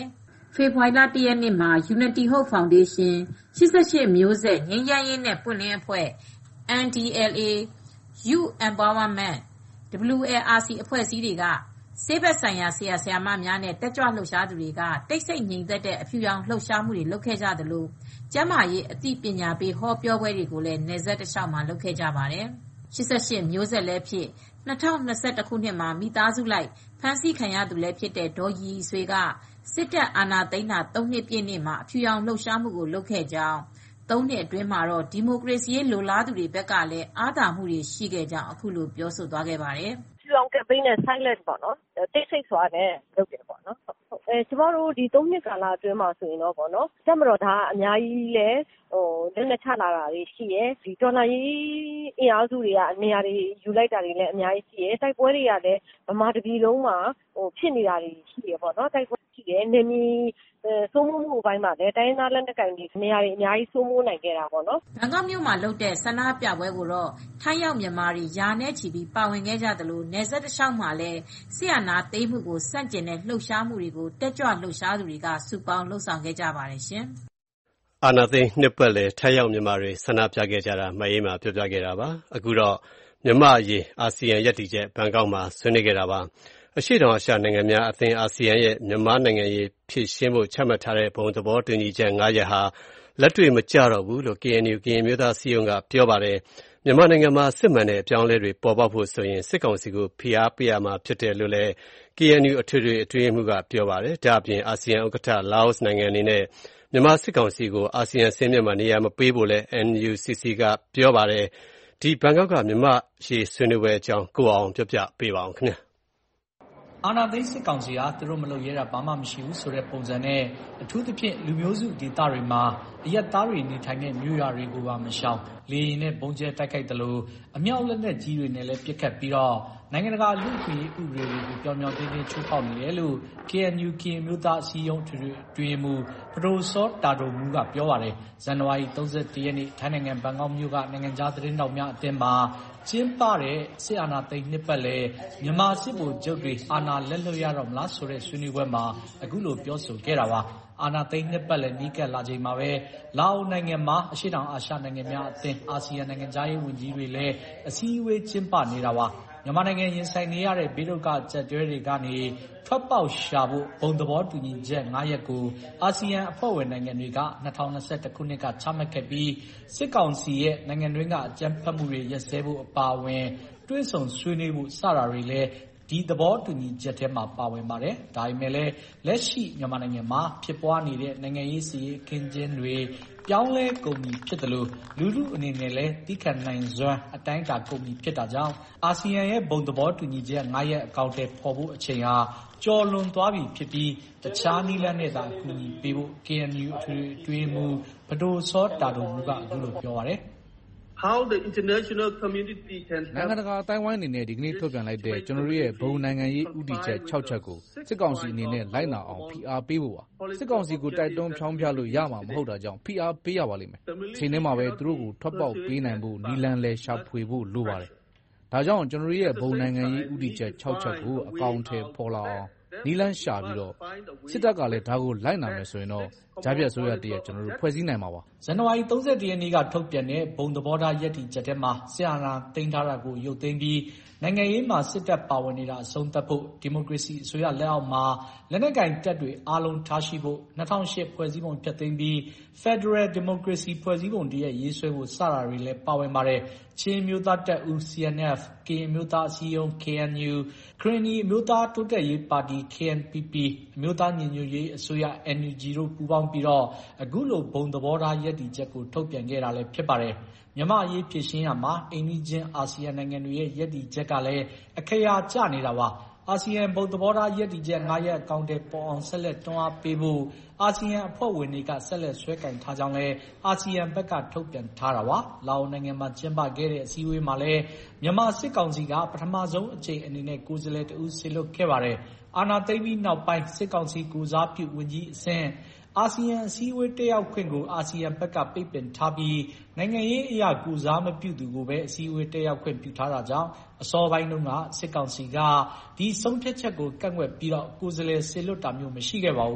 [SPEAKER 7] ဖေဖော်ဝါရီလ ၁ ရက်နေ့မှာ Unity Hope Foundation ၊ ၈၈ မျိုးဆက်ငြိမ်းချမ်းရေးနဲ့ပွင့်လင်းအဖွဲ့ N D L A ၊ Youth Empowerment ၊ W L R C အဖွဲ့အစည်းတွေကဆေးဘက်ဆိုင်ရာဆရာဆရာမများနဲ့တက်ကြွလှုပ်ရှားသူတွေကတိတ်ဆိတ်ငြိမ်သက်တဲ့အဖြူရောင်လှုပ်ရှားမှုတွေလုပ်ခဲ့ကြသလိုကျန်းမာရေးအသိပညာပေးဟောပြောပွဲတွေကိုလည်းနယ်စပ်တလျှောက်မှာလုပ်ခဲ့ကြပါတယ်။၈၈ မျိုးဆက်လည်းဖြစ်၂၀၂၁ ခုနှစ်မှာမိသားစုလိုက်ဖမ်းဆီးခံရသူလည်းဖြစ်တဲ့ဒေါ်ရီရီဆွေကစစ်တပ်အာဏာသိမ်းတာသုံးနှစ်ပြည့်နေ့မှာအဖြူရောင်လှုပ်ရှားမှုကိုလုပ်ခဲ့ကြောင်းသုံးနှစ်အတွင်းမှာတော့ဒီမိုကရေစီရေးလိုလားသူတွေဘက်ကလည်းအားသာမှုတွေရှိခဲ့ကြောင်းအခုလိုပြောဆိုသွားခဲ့ပါတယ်။
[SPEAKER 8] "ဖြူရောင်ကမ်ပိန်းနဲ့ silent ပေါ့နော်တိတ်ဆိတ်စွာနဲ့လုပ်တယ်ပေါ့နော်အဲကျမတို့ဒီသုံးနှစ်ကာလအတွင်းမှာဆိုရင်တော့ပေါ့နော်တပ်မတော်သားအများကြီးလဲဟိုလက်နက်ချလာတာတွေရှိရဲဒီတော်လှန်ရေးအင်အားစုတွေကနေရာတွေယူလိုက်တာတွေလည်းအများကြီးရှိရဲတိုက်ပွဲတွေကလည်းဗမာတပြည်လုံးမှာဟိုဖြစ်နေတာတွေရှိရပေါ့နော်တိုက်ပွဲရှိတယ်နေမီစိုးမိုးမှုအပိုင်းမှာလည်းတိုင်းသားလက်နက်ကိုင်တွေနေရာတွေအများကြီးစိုးမိုးနိုင်ခဲ့တာပေါ့နော်
[SPEAKER 7] ဘန်ကောက်မြို့မှာလုပ်တဲ့ဆန္ဒပြပွဲကိုတော့ထိုင်းရောက်မြန်မာတွေယာနဲ့ချီပြီးပါဝင်ခဲ့ကြသလိုနယ်စပ်တစ်လျှောက်မှာလည်းဆီယနာသိမ်းမှုကိုစန့်ကျင်တဲ့လှုပ်ရှားမှုတွေကိုတက်ကြွလှုပ်ရှားသူတွေကစုပေါင်းလှုပ်ဆောင်ခဲ့ကြပါတယ်ရှင်
[SPEAKER 2] ။အာနာသိန်းနှစ်ပတ်လည်ထိုင်းရောက်မြန်မာတွေဆန္ဒပြခဲ့ကြတာမအေးမှာပြောပြခဲ့တာပါ။အခုတော့မြန်မာအရေးအာဆီယံရပ်တည်ချက်ဘန်ကောက်မှာဆွေးနွေးခဲ့တာပါ။အရှေ့တောင်အာရှနိုင်ငံများအသင်းအာဆီယံရဲ့မြန်မာနိုင်ငံရေးဖြည့်ရှင်းဖို့ချမှတ်ထားတဲ့ဘုံသဘောတူညီချက်၅ရပ်ဟာလက်တွေ့မကျတော့ဘူးလို့ ကေအန်ယူ ကရင်မျိုးသားစည်းရုံးကပြောပါတယ်။မြန်မာနိုင်ငံမှာစစ်မှန်တဲ့အပြောင်းအလဲတွေပေါ်ပေါက်ဖို့ဆိုရင်စစ်ကောင်စီကိုဖိအားပေးရမှာဖြစ်တယ်လို့လည်း ကေအန်ယူ အထွေထွေအတွင်းရေးမှူးကပြောပါတယ်။ဒါ့အပြင်အာဆီယံဥက္ကဋ္ဌလာအိုနိုင်ငံအနေနဲ့မြန်မာစစ်ကောင်စီကိုအာဆီယံစင်မြင့်မှာနေရာမပေးဖို့လည်း အန်ယူစီစီ ကပြောပါတယ်။ဒီဘန်ကောက်ကမြန်မာရေးဆွေးနွေးပွဲအကြောင်းကိုအောင်ပြောပြပေးပါအောင်ခင်ဗျာ။
[SPEAKER 9] အာဏာသိမ်းစစ်ကောင်စီဟာသူတို့မလုပ်ရဲတာဘာမှမရှိဘူးဆိုတဲ့ပုံစံနဲ့အထူးသဖြင့်လူမျိုးစုဒေသတွေမှာအရက်သားတွေနေထိုင်တဲ့မြို့ရွာတွေကိုပါမရှောင်လေရင်နဲ့ပုံကျဲတိုက်ခိုက်တယ်လို့အမြောက်လက်နက်ကြီးတွေနဲ့လည်းပြစ်ခတ်ပြီးတော့နိုင်ငံတကာလူ့အခွင့်အရေးဥပဒေတွေကိုပြောင်ပြောင်တင်းတင်းချိုးဖောက်နေတယ်လို့ ကေအန်ယူ ကရင်မျိုးသားအစည်းအရုံးထွေထွေအတွင်းရေးမှူးပဒိုစောတာဒိုမူးကပြောပါတယ်။ဇန်နဝါရီ၃၁ရက်နေ့ထိုင်းနိုင်ငံဘန်ကောက်မြို့ကနိုင်ငံခြားသတင်းတောက်များအသင်းမှာကျင်းပတဲ့စစ်အာဏာသိမ်းနှစ်ပတ်လည်မြန်မာစစ်ဗိုလ်ချုပ်တွေအာဏာလက်လွတ်ရတော့မလားဆိုတဲ့ဆွေးနွေးပွဲမှာအခုလိုပြောဆိုခဲ့တာပါ။အာဏာသိမ်းနှစ်ပတ်လည်နီးကပ်လာချိန်မှာပဲလာအိုနိုင်ငံမှာအရှေ့တောင်အာရှနိုင်ငံများအသင်းအာဆီယံနိုင်ငံသားရေးဝန်ကြီးတွေလည်းအစည်းအဝေးကျင်းပနေတာပါ။မြန်မာနိုင်ငံရင်ဆိုင်နေရတဲ့ဘေးဒုက္ခကြက်တွဲတွေကနေထွက်ပေါက်ရှာဖို့ဘုံသဘောတူညီချက်၅ရပ်ကိုအာဆီယံအဖွဲ့ဝင်နိုင်ငံတွေက၂၀၂၁ခုနှစ်ကချမှတ်ခဲ့ပြီးစစ်ကောင်စီရဲ့နိုင်ငံတွင်းကအကြမ်းဖက်မှုတွေရပ်စဲဖို့အပါအဝင်တွဲဆောင်ဆွေးနွေးဖို့စတာတွေလည်းဒီသဘောတူညီချက်ထဲမှာပါဝင်ပါတယ်။ဒါပေမဲ့လည်းလက်ရှိမြန်မာနိုင်ငံမှာဖြစ်ပွားနေတဲ့နိုင်ငံရေးစီးရေးအခင်းကျင်းတွေပြောင်းလဲကုန်ပြီဖြစ်တယ်လို့လူလူအနေနဲ့လည်းသိခံနိုင်စွမ်းအတိုင်းအတာကုန်ပြီဖြစ်တာကြောင့်အာဆီယံရဲ့ဘုံသဘောတူညီချက်၅ရပ်အကောင့်ထဲပေါ်ဖို့အချိန်ဟာကျော်လွန်သွားပြီဖြစ်ပြီးတခြားနည်းလမ်းနဲ့သာအကူအညီပေးဖို့ ကေအန်ယူ အထွေထွေအတွင်းရေးမှူးပဒိုစောတာဒိုမူးကအခုလိုပြောပါတယ်။
[SPEAKER 10] How the international community can
[SPEAKER 11] နိုင်ငံတကာအတိုင်းဝိုင်းအနေနဲ့ဒီကနေ့ထုတ်ပြန်လိုက်တဲ့ကျွန်တော်တို့ရဲ့ဘုံနိုင်ငံရေးဥတီချက်၆ချက်ကိုစစ်ကောင်စီအနေနဲ့လိုက်နာအောင်ဖိအားပေးဖို့ပါစစ်ကောင်စီကိုတိုက်တွန်းဖြောင်းပြလို့ရမှာမဟုတ်တာကြောင့်ဖိအားပေးရပါလိမ့်မယ်အချိန်ထဲမှာပဲသူတို့ကိုထွက်ပေါက်ပေးနိုင်ဖို့နီလန်လဲရှာဖွေဖို့လိုပါတယ်ဒါကြောင့်ကျွန်တော်တို့ရဲ့ဘုံနိုင်ငံရေးဥတီချက်၆ချက်ကိုအကောင့်ထဲပေါ်လာအောင်နီလန်ရှာပြီးတော့စစ်တပ်ကလည်းဒါကိုလိုက်နာမယ်ဆိုရင်တော့ကြားပြတ်ဆိုရတည်းကျွန်တော်တို့ဖွဲ့စည်းနိုင်မှာပါ
[SPEAKER 9] ဇန်နဝါရီ၃၁ရက်နေ့ကထုတ်ပြန်တဲ့ဘုံသဘောထားရည်တည်ချက်ထဲမှာဆီအာနာသိမ်းထားတာကိုရုပ်သိမ်းပြီးနိုင်ငံရေးမှာစစ်တပ်ပါဝင်နေတာအဆုံးသတ်ဖို့ဒီမိုကရေစီအစိုးရလက်အောက်မှာလက်နက်ကင်တပ်တွေအားလုံးထားရှိဖို့၂၀၀၈ဖွဲ့စည်းပုံဖျက်သိမ်းပြီး Federal Democracy ဖွဲ့စည်းပုံတည်းရဲ့ရေးဆွဲဖို့စတာတွေလည်းပါဝင်ပါတယ်ချင်းမျိုးသားတပ်ဦး စီ အန် အက်ဖ် ကရင်မျိုးသားအစည်းအရုံး ကေအန်ယူ ခရနီမျိုးသားတိုးတက်ရေးပါတီ ကေအန်ပီပီ အမျိုးသားညီညွတ်ရေးအစိုးရ အန်ယူဂျီ တို့ပူးပေါင်းပြီးတော့အခုလိုဘုံသဘောထားရည်တည်ချက်ကိုထုတ်ပြန်ခဲ့တာလည်းဖြစ်ပါတယ်မြန်မာအရေးဖြည့်ရှင်းရမှာအိမ်နီးချင်းအာဆီယံနိုင်ငံတွေရဲ့ရည်တည်ချက်ကလည်းအခရာကျနေတာပါအာဆီယံဘုံသဘောထားရည်တည်ချက်၅ရပ်အကောင့်ထဲပေါ်အောင်ဆက်လက်တွန်းအားပေးဖို့အာဆီယံအဖွဲ့ဝင်တွေကဆက်လက်ဆွဲကင်ထားကြောင်းလည်းအာဆီယံဘက်ကထုတ်ပြန်ထားတာပါလာအိုနိုင်ငံမှာကျင်းပခဲ့တဲ့အစည်းအဝေးမှာလည်းမြန်မာစစ်ကောင်စီကပထမဆုံးအကြိမ်အနေနဲ့ကိုယ်စားလှယ်တဦးဆေလွတ်ခဲ့ပါတယ်အာဏာသိမ်းပြီးနောက်ပိုင်းစစ်ကောင်စီကိုစားပြုဝန်ကြီးအဆင့်အာဆီယံအစည်းအဝေးတက်ရောက်ခွင့်ကိုအာဆီယံဘက်ကပိတ်ပင်ထားပြီးနိုင်ငံရေးအရာကူစားမပြုသူကိုပဲအစည်းအဝေးတက်ရောက်ခွင့်ပြုထားတာကြောင့်အစောပိုင်းတုန်းကစစ်ကောင်စီကဒီဆုံးဖြတ်ချက်ကိုကန့်ကွက်ပြီးတော့ကိုယ်စားလှယ်ဆေလွတ်တာမျိုးမရှိခဲ့ပါဘူး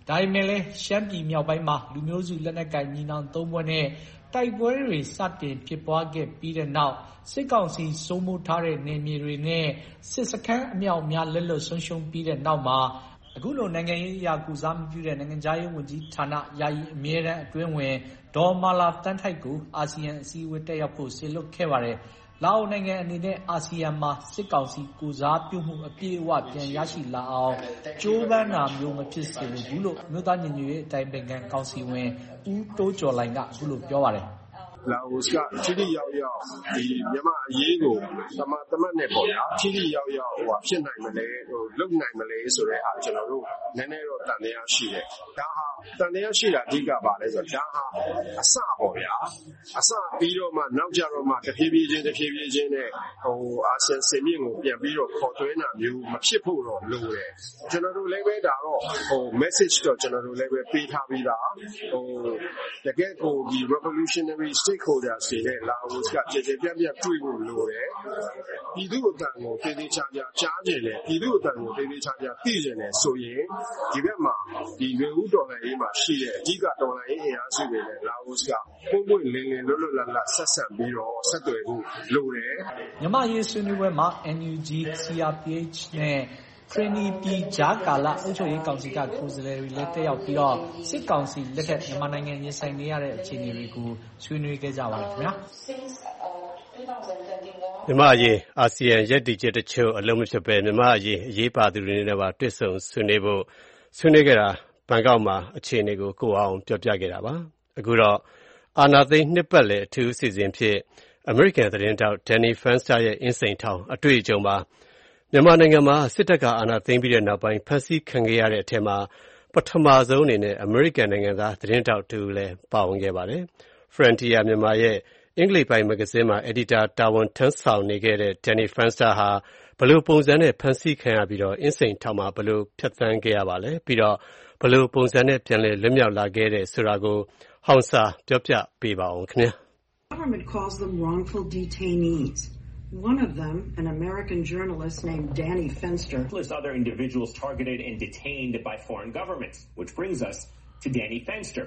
[SPEAKER 9] ဒါပေမဲ့လည်းရှမ်းပြည်မြောက်ပိုင်းမှာလူမျိုးစုလက်နက်ကိုင်ညီနောင်သုံးဘွဲ့နဲ့တိုက်ပွဲတွေစတင်ဖြစ်ပွားခဲ့ပြီးတဲ့နောက်စစ်ကောင်စီစိုးမိုးထားတဲ့နယ်မြေတွေနဲ့စစ်စခန်းအမြောက်များလက်လွတ်ဆုံးရှုံးပြီးတဲ့နောက်မှာအခုလိုနိုင်ငံရေးအရာကုစားမပြုတဲ့နိုင်ငံခြားရေးဝန်ကြီးဌာနယာယီအမြဲတမ်းအတွင်းဝင်ဒေါ်မာလာတန်းထိုက်ကိုအာဆီယံအစည်းအဝေးတက်ရောက်ဖို့စေလွှတ်ခဲ့ပါတယ်။လာအိုနိုင်ငံအနေနဲ့အာဆီယံမှာစစ်ကောင်စီကုစားပြုမှုအပြည့်အဝပြန်ရရှိလာအောင်ကြိုးပမ်းတာမျိုးမဖြစ်စေဘူးလို့မြို့သားညီညွတ်ရေးအတိုင်းပင်ခံကောင်စီဝင်ဦးတိုးကျော်လိုင်ကအခုလိုပြောပါတယ်
[SPEAKER 12] ။လာအိုကထိထိရောက်ရောက်ဒီမြန်မာအရေးကိုတမတမတ်နဲ့ပေါ့ဗျာထိထိရောက်ရောက်ဟိုဖြစ်နိုင်မလဲဟိုလုံနိုင်မလဲဆိုတဲ့အားကျွန်တော်တို့နည်းနည်းတော့တန်တရားရှိတယ်။ဒါဟာတန်တရားရှိတာအဓိကပါလဲဆိုတော့ဒါဟာအစပေါ့ဗျာအစပြီးတော့မှနောက်ကြတော့မှတဖြည်းဖြည်းချင်းတဖြည်းဖြည်းချင်းနဲ့ဟိုအာဆီယံစင်မြင့်ကိုပြန်ပြီးတော့ခေါ်သွင်းတာမျိုးမဖြစ်ဖို့တော့လိုတယ်။ကျွန်တော်တို့လည်းပဲဒါတော့ဟို message တော့ကျွန်တော်တို့လည်းပဲပေးထားပြီးသားဟိုတကယ်ကိုဒီ revolutionary stakeholders တွေနဲ့လာအိုကကြည်ကြည်ပြန့်ပြန့်တွေ့ဖို့လိုတယ်။ပြည်သူ့အတန်ကိုတည်တည်ချာချာကြားကြတယ်ပြည်သူ့အတန်ကိုတည်တည်ချာချာသိကြတယ်ဆိုရင်ဒီဘက်မှာဒီရွေးဦးတော်လှန်ရေးမှာရှိတဲ့အဓိကတော်လှန်ရေးအင်အားစုတွေနဲ့လာအိုကပုံပွင့်လင်းလင်းလွတ်လွတ်လပ်လပ်ဆက်ဆံပြီးတော့ဆက်သွယ်ဖို့လိုတယ်
[SPEAKER 9] ။မြန်မာရေးဆွေးနွေးပွဲမှာ N U G, C R P H နဲ့ခရနီပြည်ကြားကာလအုပ်ချုပ်ရေးကောင်စီကကိုယ်စားလှယ်တွေလည်းတက်ရောက်ပြီးတော့စစ်ကောင်စီလက်ထက်မြန်မာနိုင်ငံရင်ဆိုင်နေရတဲ့အခြေအနေတွေကိုဆွေးနွေးခဲ့ကြပါတယ်ခင်ဗျာ
[SPEAKER 2] မြန်မာအရေးအာဆီယံရပ်တည်ချက်တချို့အလုံးမဖြစ်ပဲမြန်မာအရေးအရေးပါသူတွေနဲ့ပါတွေ့ဆုံဆွေးနွေးဖို့ဆွေးနွေးခဲ့တာဘန်ကောက်မှာအခြေအနေကိုကိုအောင်ပြောပြခဲ့တာပါအခုတော့အာနာသိန်းနှစ်ပတ်လည်အထူးအစီအစဉ်ဖြစ်အမေရိကန်သတင်းတောက် Danny Fenster ရဲ့အင်းစိန်ထောင်အတွေ့အကြုံပါမြန်မာနိုင်ငံမှာစစ်တပ်ကအာဏာသိမ်းပြီးတဲ့နောက်ပိုင်းဖမ်းဆီးခံခဲ့ရတဲ့အထက်မှာပထမဆုံးအနေနဲ့အမေရိကန်နိုင်ငံသားသတင်းတောက်တူလည်းပါဝင်ခဲ့ပါတယ်။ Frontier မြန်မာရဲ့အင်္ဂလိပ်ပိုင်းမဂ္ဂဇင်းမှာအယ်ဒီတာတာဝန်ထမ်းဆောင်နေခဲ့တဲ့ Danny Fenster ဟာဘယ်လိုပုံစံနဲ့ဖမ်းဆီးခံရပြီးတော့အင်းစိန်ထောင်မှာဘယ်လိုဖြတ်သန်းခဲ့ရပါလဲပြီးတော့ဘယ်လိုပုံစံနဲ့ပြန်လည်လွတ်မြောက်လာခဲ့တဲ့ဆိုတာကိုဟောင်စာပြောပြပေးပါအောင်ခင်ဗျာ
[SPEAKER 13] Government calls them wrongful detainees.One of them, an American journalist named Danny Fenster,
[SPEAKER 14] lists other individuals targeted and detained by foreign governments, which brings us to Danny Fenster.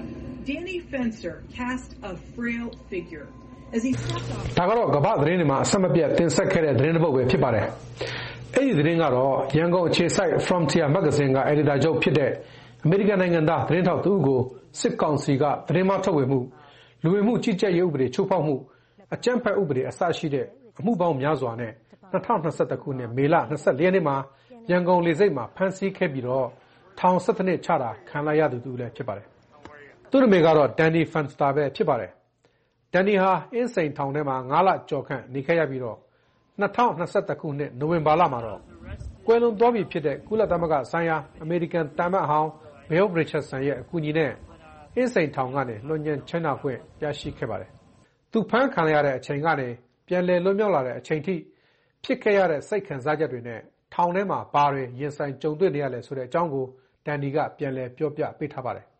[SPEAKER 13] Danny Fenster cast a frail figure as he stepped off.
[SPEAKER 15] ဒါကတော့ကမ္ဘာသတင်းတွေမှာအဆက်မပြတ်တင်ဆက်ခဲ့တဲ့သတင်းတစ်ပုဒ်ပဲဖြစ်ပါတယ်။အဲ့ဒီသတင်းကတော့ရန်ကုန်အခြေစိုက် Frontier မဂ္ဂဇင်းက editor ချုပ်ဖြစ်တဲ့အမေရိကန်နိုင်ငံသားသတင်းထောက်သူကိုစစ်ကောင်စီကသတင်းမှထုတ်ဝေမှုလူဝင်မှုကြီးကြပ်ရေးဥပဒေချိုးဖောက်မှုအကြမ်းဖက်ဥပဒေအစရှိတဲ့အမှုပေါင်းများစွာနဲ့၂၀၂၁ခုနှစ်မေလ၂၄ရက်နေ့မှာရန်ကုန်လေဆိပ်မှာဖမ်းဆီးခဲ့ပြီးတော့ထောင်၁၁နှစ်ချတာခံလိုက်ရသူတူလည်းဖြစ်ပါတယ်။သူ့နာမည်ကတော့ Danny Fenster ပဲဖြစ်ပါတယ်။ Danny ဟာအင်းစိန်ထောင်ထဲမှာ၅လကျော်ခန့်နေခဲ့ရပြီးတော့၂၀၂၁ခုနှစ်နိုဝင်ဘာလမှာတော့ကွယ်လွန်သွားပြီဖြစ်တဲ့ကုလသမဂ္ဂဆိုင်ရာအမေရိကန်တမန်ဟောင်း Bill Richardson ရဲ့အကူအညီနဲ့အင်းစိန်ထောင်ကနေလွှတ်ညှဉ်းချမ်းသာခွင့်ရရှိခဲ့ပါတယ်။သူဖမ်းခံရတဲ့အချိန်ကနေပြန်လည်လွတ်မြောက်လာတဲ့အချိန်ထိဖြစ်ခဲ့ရတဲ့စိတ်ခံစားချက်တွေနဲ့ထောင်ထဲမှာဘာတွေရင်ဆိုင်ကြုံတွေ့နေရလဲဆိုတဲ့အကြောင်းကိုဒန်ဒီကပြန်လည်ပြောပြပေးထားပါတယ်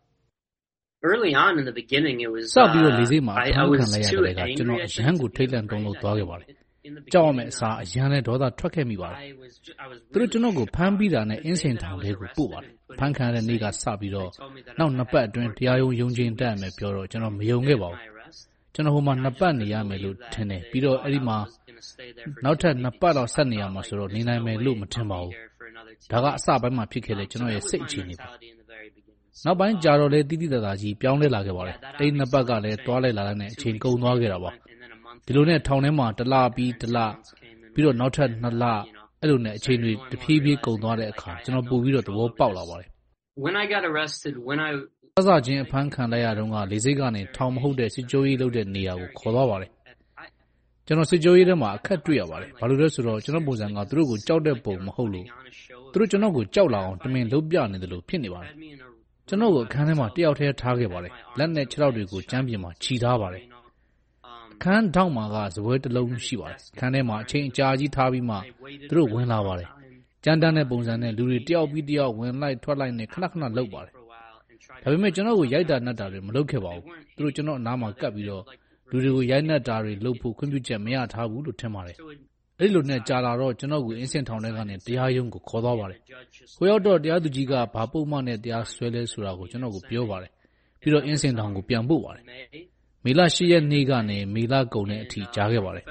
[SPEAKER 16] Early on in the beginning it was
[SPEAKER 11] စပြီးတော့လေဆိပ်မှာဖမ်းခံလိုက်ရတဲ့ကကျွန်တော်အရန်ကိုထိတ်လန့်တုန်လှုပ်သွားခဲ့ပါတယ်ကြောက်ရမယ့်အစားအရန်နဲ့ဒေါသထွက်ခဲ့မိပါတယ်သူတို့ကျွန်တော်ကိုဖမ်းပြီးတာနဲ့အင်းစင်ထောင်လေးကိုပို့ပါတယ်ဖမ်းခံရတဲ့နေ့ကစပြီးတော့နောက်နှစ်ပတ်အတွင်းတရားရုံးရုံးချင်းတက်ရမယ်ပြောတော့ကျွန်တော်မယုံခဲ့ပါဘူးကျွန်တော်ဟိုမှာနှစ်ပတ်နေရမယ်လို့ထင်တယ်ပြီးတော့အဲ့ဒီမှာနောက်ထပ်နှစ်ပတ်တော့ဆက်နေရမှာဆိုတော့နေနိုင်မယ်လို့မထင်ပါဘူးဒါကအစပိုင်းမှာဖြစ်ခဲ့တဲ့ကျွန်တော်ရဲ့စိတ်အခြေအနေပါနောက်ပိုင်းကြာတော့လေတိတိတသာကြီးပြောင်းလဲလာခဲ့ပါတယ်အဲ့ဒီနှစ်ပတ်ကလည်းတွားလိုက်လာတဲ့အချိန်ကုန်သွားခဲ့တာပါဒီလိုနဲ့ထောင်ထဲမှာတစ်လပြီးတစ်လပြီးတော့နောက်ထပ်နှစ်လအဲ့လိုနဲ့အချိန်တွေတဖြည်းဖြည်းကုန်သွားတဲ့အခါကျွန်တော်ပို့ပြီးတော့သဘောပေါက်လာပါတယ်
[SPEAKER 16] When I got arrested when I
[SPEAKER 11] အစချင်းအဖမ်းခံလိုက်ရတော့ကလေဆိပ်ကနေထောင်မဟုတ်တဲ့စစ်ကြိုးရေးလုပ်တဲ့နေရာကိုခေါ်သွားပါတယ်ကျွန်တော်စစ်ကြိုးရေးထဲမှာအခက်တွေ့ရပါတယ်ဘာလို့လဲဆိုတော့ကျွန်တော်ပုံစံကသူတို့ကိုကြောက်တဲ့ပုံမဟုတ်လို့သူတို့ကျွန်တော်ကိုကြောက်လာအောင်တမင်လုပ်ပြနေတယ်လို့ဖြစ်နေပါတယ်ကျွန်တော်ကိုအခန်းထဲမှာတယောက်တည်းထားခဲ့ပါတယ်လက်နဲ့ခြေထောက်တွေကိုကျမ်းပြင်မှာခြိထားပါတယ်အခန်းထောက်မှာကဇပွဲတစ်လုံးရှိပါတယ်အခန်းထဲမှာအချိန်အကြာကြီးထားပြီးမှသူတို့ဝင်လာပါတယ်ကြမ်းတမ်းတဲ့ပုံစံနဲ့လူတွေတယောက်ပြီးတယောက်ဝင်လိုက်ထွက်လိုက်နဲ့ခဏခဏလုပ်ပါတယ်ဒါပေမဲ့ကျွန်တော်ကိုရိုက်တာနှက်တာတွေမလုပ်ခဲ့ပါဘူးသူတို့ကျွန်တော်အနားမှာကပ်ပြီးတော့လူတွေကိုရိုက်နှက်တာတွေလုပ်ဖို့ခွင့်ပြုချက်မရထားဘူးလို့ထင်ပါတယ်အဲ့လိုနဲ့ကြာလာတော့ကျွန်တော်ကိုအင်းစင်ထောင်ထဲကနေတရားရုံးကိုခေါ်သွားပါတယ်။ကိုရောက်တော့တရားသူကြီးကဘာပုံမှန်နဲ့တရားစွဲလဲဆိုတာကိုကျွန်တော်ကိုပြောပါတယ်။ပြီးတော့အင်းစင်ထောင်ကိုပြန်ပို့ပါတယ်။မေလ၈ရက်နေ့ကနေမေလကုန်တဲ့အထိကြာခဲ့ပါတယ်။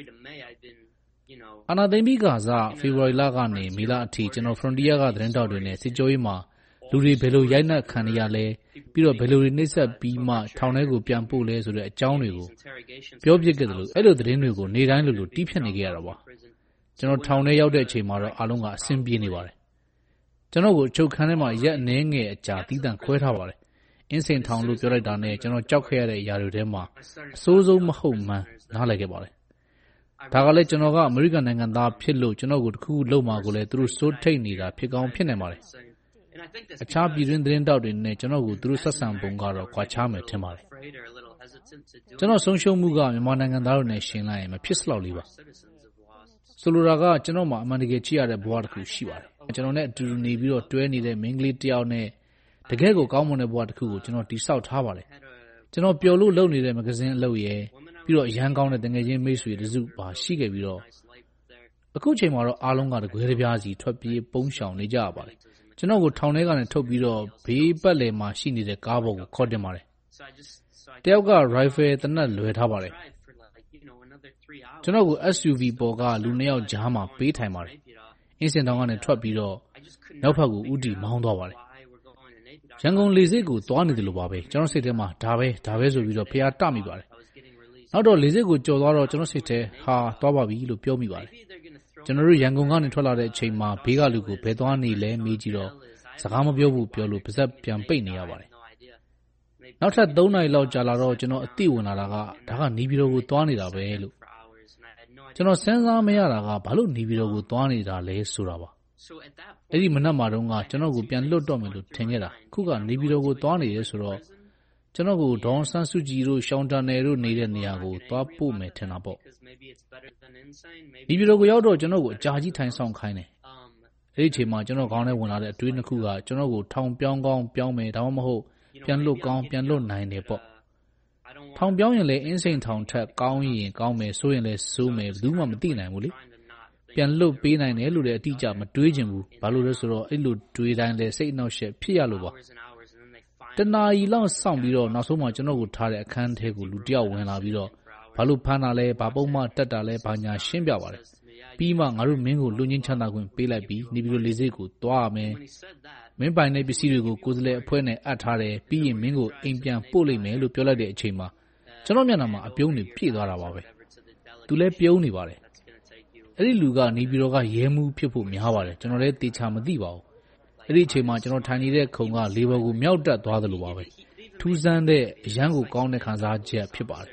[SPEAKER 11] အာနာသိမ့်ပြီးကစားဖေဖော်ဝါရီလကနေမေလအထိကျွန်တော် Frontier ကသတင်းတောက်တွေနဲ့စစ်ကြောရေးမှာလူတွေဘယ်လိုရိုက်နှက်ခံရလဲပြီးတော့ဘယ်လိုတွေနှိမ့်ဆက်ပြီးမှထောင်ထဲကိုပြန်ပို့လဲဆိုတဲ့အကြောင်းတွေကိုပြောပြခဲ့တယ်လို့အဲ့လိုသတင်းတွေကိုနေတိုင်းလိုလိုတီးဖြတ်နေကြရတာပါကျွန်တော်ထောင်ထဲရောက်တဲ့အချိန်မှာတော့အားလုံးကအဆင်ပြေနေပါတယ်ကျွန်တော်ကိုအချုပ်ခန်းထဲမှာရက်အနေငယ်အကြာတီးတန့်ခွဲထားပါတယ်အင်းစင်ထောင်လို့ပြောလိုက်တာနဲ့ကျွန်တော်ကြောက်ခဲ့ရတဲ့အရာတွေထဲမှာအဆိုးဆုံးမဟုတ်မှန်းနားလည်ခဲ့ပါတယ်ဒါကလည်းကျွန်တော်ကအမေရိကန်နိုင်ငံသားဖြစ်လို့ကျွန်တော်ကိုတခုခုလုပ်မှာကိုလည်းသူတို့စိုးထိတ်နေတာဖြစ်ကောင်းဖြစ်နေပါတယ်အခြားပြည်တွင်းသတင်းတောက်တွေနဲ့ကျွန်တော်ကိုသူတို့ဆက်ဆံပုံကတော့ကွာခြားမယ်ထင်ပါတယ်ကျွန်တော်ဆုံးရှုံးမှုကမြန်မာနိုင်ငံသားတွေနဲ့ရှင်လိုက်ရင်မဖြစ်စလောက်လေးပါဆိုလိုတာကကျွန်တော်မှာအမှန်တကယ်ကြည့်ရတဲ့ဘဝတစ်ခုရှိပါတယ်ကျွန်တော်နဲ့အတူတူနေပြီးတော့တွဲနေတဲ့မိန်းကလေးတစ်ယောက်နဲ့တကယ်ကိုကောင်းမွန်တဲ့ဘဝတစ်ခုကိုကျွန်တော်တိဆောက်ထားပါတယ်ကျွန်တော်ပျော်လို့လုပ်နေတဲ့မဂဇင်းအလုပ်ရဲ့ပြီးတော့အရန်ကောင်းတဲ့တငယ်ချင်းမိတ်ဆွေတစုပါရှိခဲ့ပြီးတော့အခုချိန်မှာတော့အားလုံးကတကွဲတပြားစီထွက်ပြေးပုန်းရှောင်နေကြရပါတယ်ကျွန်တော်ကိုထောင်ထဲကနေထုတ်ပြီးတော့ဘေးပတ်လည်မှာရှိနေတဲ့ကားပေါ်ကိုခေါ်တင်ပါတယ်တယောက်က rifle တနက်လွယ်ထားပါတယ်ကျွန်တော်ကို S U V ပေါ်ကလူနှစ်ယောက်ကြားမှာပေးထိုင်ပါတယ်အင်းစင်တောင်ကနေထွက်ပြီးတော့နောက်ဘက်ကိုဥတီမောင်းသွားပါတယ်ရန်ကုန်လေဆိပ်ကိုသွားနေတယ်လို့ပါပဲကျွန်တော်စိတ်ထဲမှာဒါပဲဒါပဲဆိုပြီးတော့ဖျားတမိပါတယ်နောက်တော့လေဆိပ်ကိုကြော်သွားတော့ကျွန်တော်စိတ်ထဲဟာသွားပါပြီလို့ပြောမိပါတယ်ကျွန်တော်တို့ရန်ကုန်ကနေထွက်လာတဲ့အချိန်မှာဘေးကလူကိုဘယ်သွားနေလဲမေးကြည့်တော့စကားမပြောဘူးပြောလို့ပါဇက်ပြန်ပိတ်နေရပါတယ်နောက်ထပ်၃နာရီလောက်ကြာလာတော့ကျွန်တော်အသိဝင်လာတာကဒါကနေပြည်တော်ကိုသွားနေတာပဲလို့ကျွန်တော်စဉ်းစားမရတာကဘာလို့နေပြည်တော်ကိုသွားနေတာလဲဆိုတာပါအဲ့ဒီမနက်မှာတော့ကကျွန်တော်ကိုပြန်လွတ်တော့မယ်လို့ထင်ခဲ့တာခုကနေပြည်တော်ကိုသွားနေရဲဆိုတော့ကျွန်တော်ကိုဒေါန်ဆန်းစုကြည်တို့ရှောင်းတန်နယ်တို့နေတဲ့နေရာကိုသွားပို့မယ်ထင်တာပေါ့ဒီပြည်တော်ကိုရောက်တော့ကျွန်တော်ကိုအကြာကြီးထိုင်ဆောင်ခိုင်းတယ်အဲ့ဒီအချိန်မှာကျွန်တော်ခေါင်းထဲဝင်လာတဲ့အတွေးနှစ်ခုကကျွန်တော်ကိုထောင်ပြောင်းကောင်းပြောင်းမယ်ဒါမှမဟုတ်ပြန်လွတ်ကောင်းပြန်လွတ်နိုင်တယ်ပေါ့ထောင်ပြောင်းရင်လည်းအင်းစိန်ထောင်ထက်ကောင်းရင်ကောင်းမယ်ဆိုရင်လည်းစိုးမယ်ဘယ်သူမှမသိနိုင်ဘူးလေပြန်လွတ်ပေးနိုင်တယ်လို့လည်းအတိအကျမတွေးချင်ဘူးဘာလို့လဲဆိုတော့အဲ့လိုတွေးတိုင်းလည်းစိတ်အနှောက်အယှက်ဖြစ်ရလို့ပါတနာရီလောက်စောင့်ပြီးတော့နောက်ဆုံးမှကျွန်တော်ကိုထားတဲ့အခန်းထဲကိုလူတယောက်ဝင်လာပြီးတော့ဘာလို့ဖမ်းတာလဲဘာပုံမှန်တက်တာလဲဘာညာရှင်းပြပါတယ်ပြီးမှငါတို့မင်းကိုလူငင်းချမ်းသာခွင့်ပေးလိုက်ပြီးနေပြီးတော့လေဆိပ်ကိုသွားရမယ်မင်းပိုင်တဲ့ပစ္စည်းတွေကိုကိုယ်စလဲအဖွဲနဲ့အပ်ထားတယ်ပြီးရင်မင်းကိုအိမ်ပြန်ပို့လိုက်မယ်လို့ပြောလိုက်တဲ့အချိန်မှာကျွန်တော်မျက်နှာမှာအပြုံးတွေပြည့်သွားတာပါပဲသူလည်းပြုံးနေပါတယ်အဲ့ဒီလူကနေပြီးတော့ကရဲမှုဖြစ်ဖို့များပါတယ်ကျွန်တော်လည်းတေချာမသိပါဘူးအဲ့ဒီအချိန်မှာကျွန်တော်ထိုင်နေတဲ့ခုံကလေဘော်ကိုမြောက်တက်သွားသလိုပါပဲထူးဆန်းတဲ့အရန်ကိုကောင်းတဲ့ခံစားချက်ဖြစ်ပါတယ်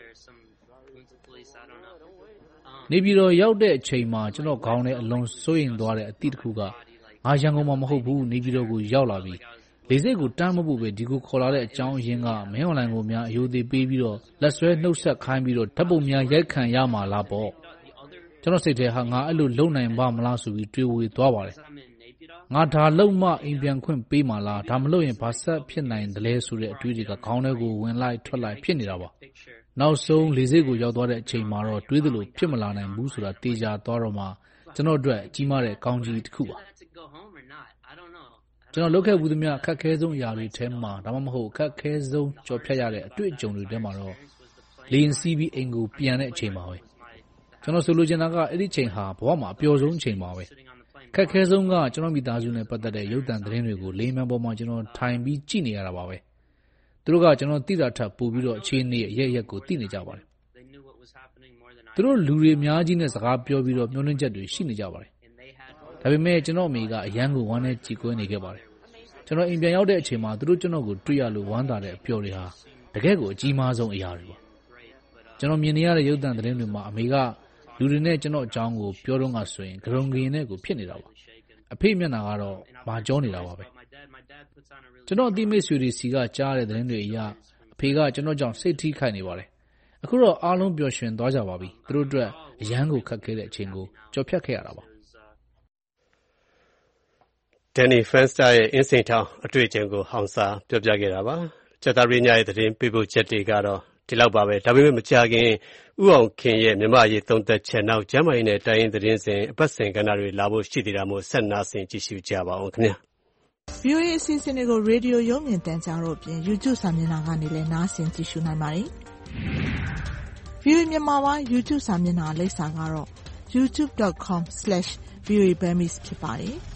[SPEAKER 11] နေပြီးတော့ရောက်တဲ့အချိန်မှာကျွန်တော်ခေါင်းထဲအလုံးစိုးရင်သွားတဲ့အသည့်တစ်ခုကငါရန်ကုန်မှာမဟုတ်ဘူးနေပြီးတော့ကိုရောက်လာပြီလေဆိပ်ကိုတန်းမဖို့ပဲဒီကိုခေါ်လာတဲ့အကြောင်းအရင်းကမင်းအွန်လိုင်းကိုများအယိုသေးပေးပြီးတော့လက်ဆွဲနှုတ်ဆက်ခိုင်းပြီးတော့ဓာတ်ပုံများရိုက်ခံရမှာလားပေါ့ကျွန်တော်စိတ်ထဲဟာငါအဲ့လိုလုံနိုင်ပါမလားဆိုပြီးတွေးဝေသွားပါတယ်ငါဒါလုံးမအိမ်ပြန်ခွင့်ပေးမှာလားဒါမလို့ရင်ဘာဆက်ဖြစ်နိုင်တယ်လဲဆိုတဲ့အတွေးတွေကခေါင်းထဲကိုဝင်လိုက်ထွက်လိုက်ဖြစ်နေတာပါနောက်ဆုံးလေဆိပ်ကိုရောက်သွားတဲ့အချိန်မှာတော့တွေးသလိုဖြစ်မလာနိုင်ဘူးဆိုတာတေချာသွားတော့မှကျွန်တော်အတွက်ကြီးမားတဲ့ကောင်းကြီးတစ်ခုပါကျွန်တော်လုပ်ခဲ့ဘူးသမျှအခက်ခဲဆုံးအရာတွေထဲမှာဒါမှမဟုတ်အခက်ခဲဆုံးကြော်ဖြတ်ရတဲ့အတွေ့အကြုံတွေထဲမှာတော့လေရင်စီးပြီးအိမ်ကိုပြန်တဲ့အချိန်ပါပဲကျွန်တော်ဆိုလိုချင်တာကအဲ့ဒီချိန်ဟာဘဝမှာအပျော်ဆုံးချိန်ပါပဲခက်ခဲဆုံးကကျွန်တော်မိသားစုနဲ့ပတ်သက်တဲ့ရုပ်သံသတင်းတွေကိုလေမှန်ပေါ်မှာကျွန်တော်ထိုင်ပြီးကြည့်နေရတာပါပဲသူတို့ကကျွန်တော်သိတာထပ်ပို့ပြီးတော့အခြေအနေရဲ့ရက်ကိုသိနေကြပါတယ်သူတို့လူတွေအများကြီးနဲ့စကားပြောပြီးတော့မျှော်လင့်ချက်တွေရှိနေကြပါတယ်ဒါပေမဲ့ကျွန်တော်အမေကအရန်ကိုဝမ်းနဲ့ကြည်ကွဲနေခဲ့ပါတယ်ကျွန်တော်အိမ်ပြန်ရောက်တဲ့အချိန်မှာသူတို့ကျွန်တော်ကိုတွေ့ရလို့ဝမ်းသာတဲ့အပျော်တွေဟာတကယ်ကိုအကြီးမားဆုံးအရာတွေပါကျွန်တော်မြင်နေရတဲ့ရုပ်သံသတင်းတွေမှာအမေကလူတွေနဲ့ကျွန်တော်အကြောင်းကိုပြောတော့ကဆိုရင်ဂရုံဂရင်နဲ့ကိုဖြစ်နေတာပါအဖေမျက်နှာကတော့မာကြောနေတာပါပဲကျွန်တော်အတိမိတ်ဆွေတွေစီကကြားတဲ့သတင်းတွေအရအဖေကကျွန်တော်ကြောင့်စိတ်ထိခိုက်နေပါတယ်အခုတော့အားလုံးပျော်ရွှင်သွားကြပါပြီသူတို့အတွက်အရန်ကိုခက်ခဲတဲ့အချိန်ကိုကြော်ဖြတ်ခဲ့ရတာပါ
[SPEAKER 2] Danny Fenster ရဲ့အင်းစိန်ထောင်အတွေ့အကြုံကိုဟောင်စာပြောပြခဲ့တာပါကျတာရီညာရဲ့သတင်းပေးပို့ချက်တွေကတော့ဒီလောက်ပါပဲဒါပေမဲ့မကြာခင်ဥအောင်ခင်ရဲ့မြန်မာအရေးသုံးသက်ချက်နောက်ကျမ်းမာရေးနဲ့တိုင်းရင်းသတင်းစဉ်အပတ်စဉ်ကဏ္ဍတွေလာဖို့ရှိသေးတာမို့ဆက်နာဆင်ကြည့်ရှုကြပါအောင်ခင်ဗျာ
[SPEAKER 6] ဗွီအိုအေ အစီအစဉ်တွေကိုရေဒီယိုရုပ်မြင်သံကြားတို့အပြင် YouTube စာမျက်နှာကနေလည်းနားဆင်ကြည့်ရှုနိုင်ပါတယ်။ ဗွီအိုအေမြန်မာပိုင်း YouTube စာမျက်နှာလိပ်စာကတော့ ยูทูบ ดอท คอม สแลช วี โอ เอ Burmese ဖြစ်ပါတယ်။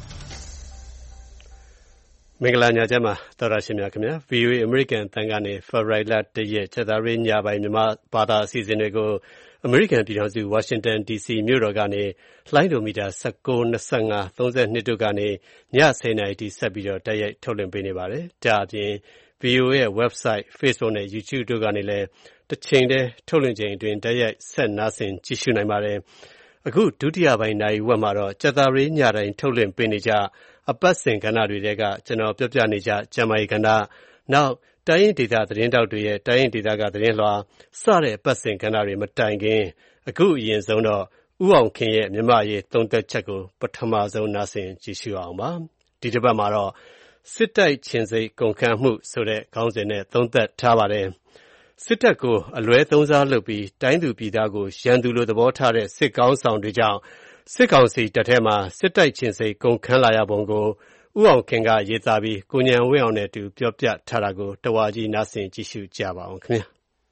[SPEAKER 2] မင်္ဂလာညချမ်းပါသောတာရှင်များခင်ဗျာ ဗွီအိုအေ American အသံကနေ ဖေဖော်ဝါရီလတရက်ချက်သားရေးညပိုင်းမြန်မာဘာသာအစီအစဉ်တွေကိုအမေရိကန်ပြည်ထောင်စုဝါရှင်တန် ဒီစီ မြို့တော်ကနေလှိုင်းဒိုမီတာ ၁၉, ၂၅, ၃၂တို့ကနေည၁၀နာရီထိဆက်ပြီးတော့တိုက်ရိုက်ထုတ်လွှင့်ပေးနေပါတယ်။ဒါအပြင် ဗီအိုအေ ရဲ့ website, Facebook နဲ့ YouTube တို့ကနေလည်းတစ်ချိန်တည်းထုတ်လွှင့်ချိန်အတွင်းတိုက်ရိုက်ဆက်နားဆင်ကြည့်ရှုနိုင်ပါတယ်။အခုဒုတိယပိုင်းနာရီဝက်မှာတော့ချက်သားရေးညတိုင်းထုတ်လွှင့်ပေးနေကြအပတ်စဉ်ကဏ္ဍတွေထဲကကျွန်တော်ပြောပြနေကြကျမ်းမာရေးကဏ္ဍနောက်တိုင်းရင်းဒေသသတင်းတောက်တွေရဲ့တိုင်းရင်းဒေသကသတင်းလွှာစတဲ့အပတ်စဉ်ကဏ္ဍတွေမတိုင်ခင်အခုအရင်ဆုံးတော့ဥအောင်ခင်ရဲ့မြန်မာရေးသုံးသက်ချက်ကိုပထမဆုံးနားဆင်ကြည့်ရှုအောင်ပါဒီတစ်ပတ်မှာတော့စစ်တိုက်ချင်းစိတ်ကုန်ခန်းမှုဆိုတဲ့ခေါင်းစဉ်နဲ့သုံးသက်ထားပါတယ်စစ်တပ်ကိုအလွဲသုံးစားလုပ်ပြီးတိုင်းသူပြည်သားကိုရန်သူလိုသဘောထားတဲ့စစ်ကောင်းဆောင်တွေကြောင့်စစ်ကောင်စီတပ်ထဲမှာစစ်တိုက်ချင်းစိတ်ကုန်ခန်းလာရပုံကိုဥအောင်ခင်ကရေးသားပြီးကိုဉာဏ်ဝင်းအောင်နဲ့အတူပြောပြထားတာကိုတဝါကြီးနားဆင်ကြည့်ရှုကြပါအောင်ခင်ဗျာ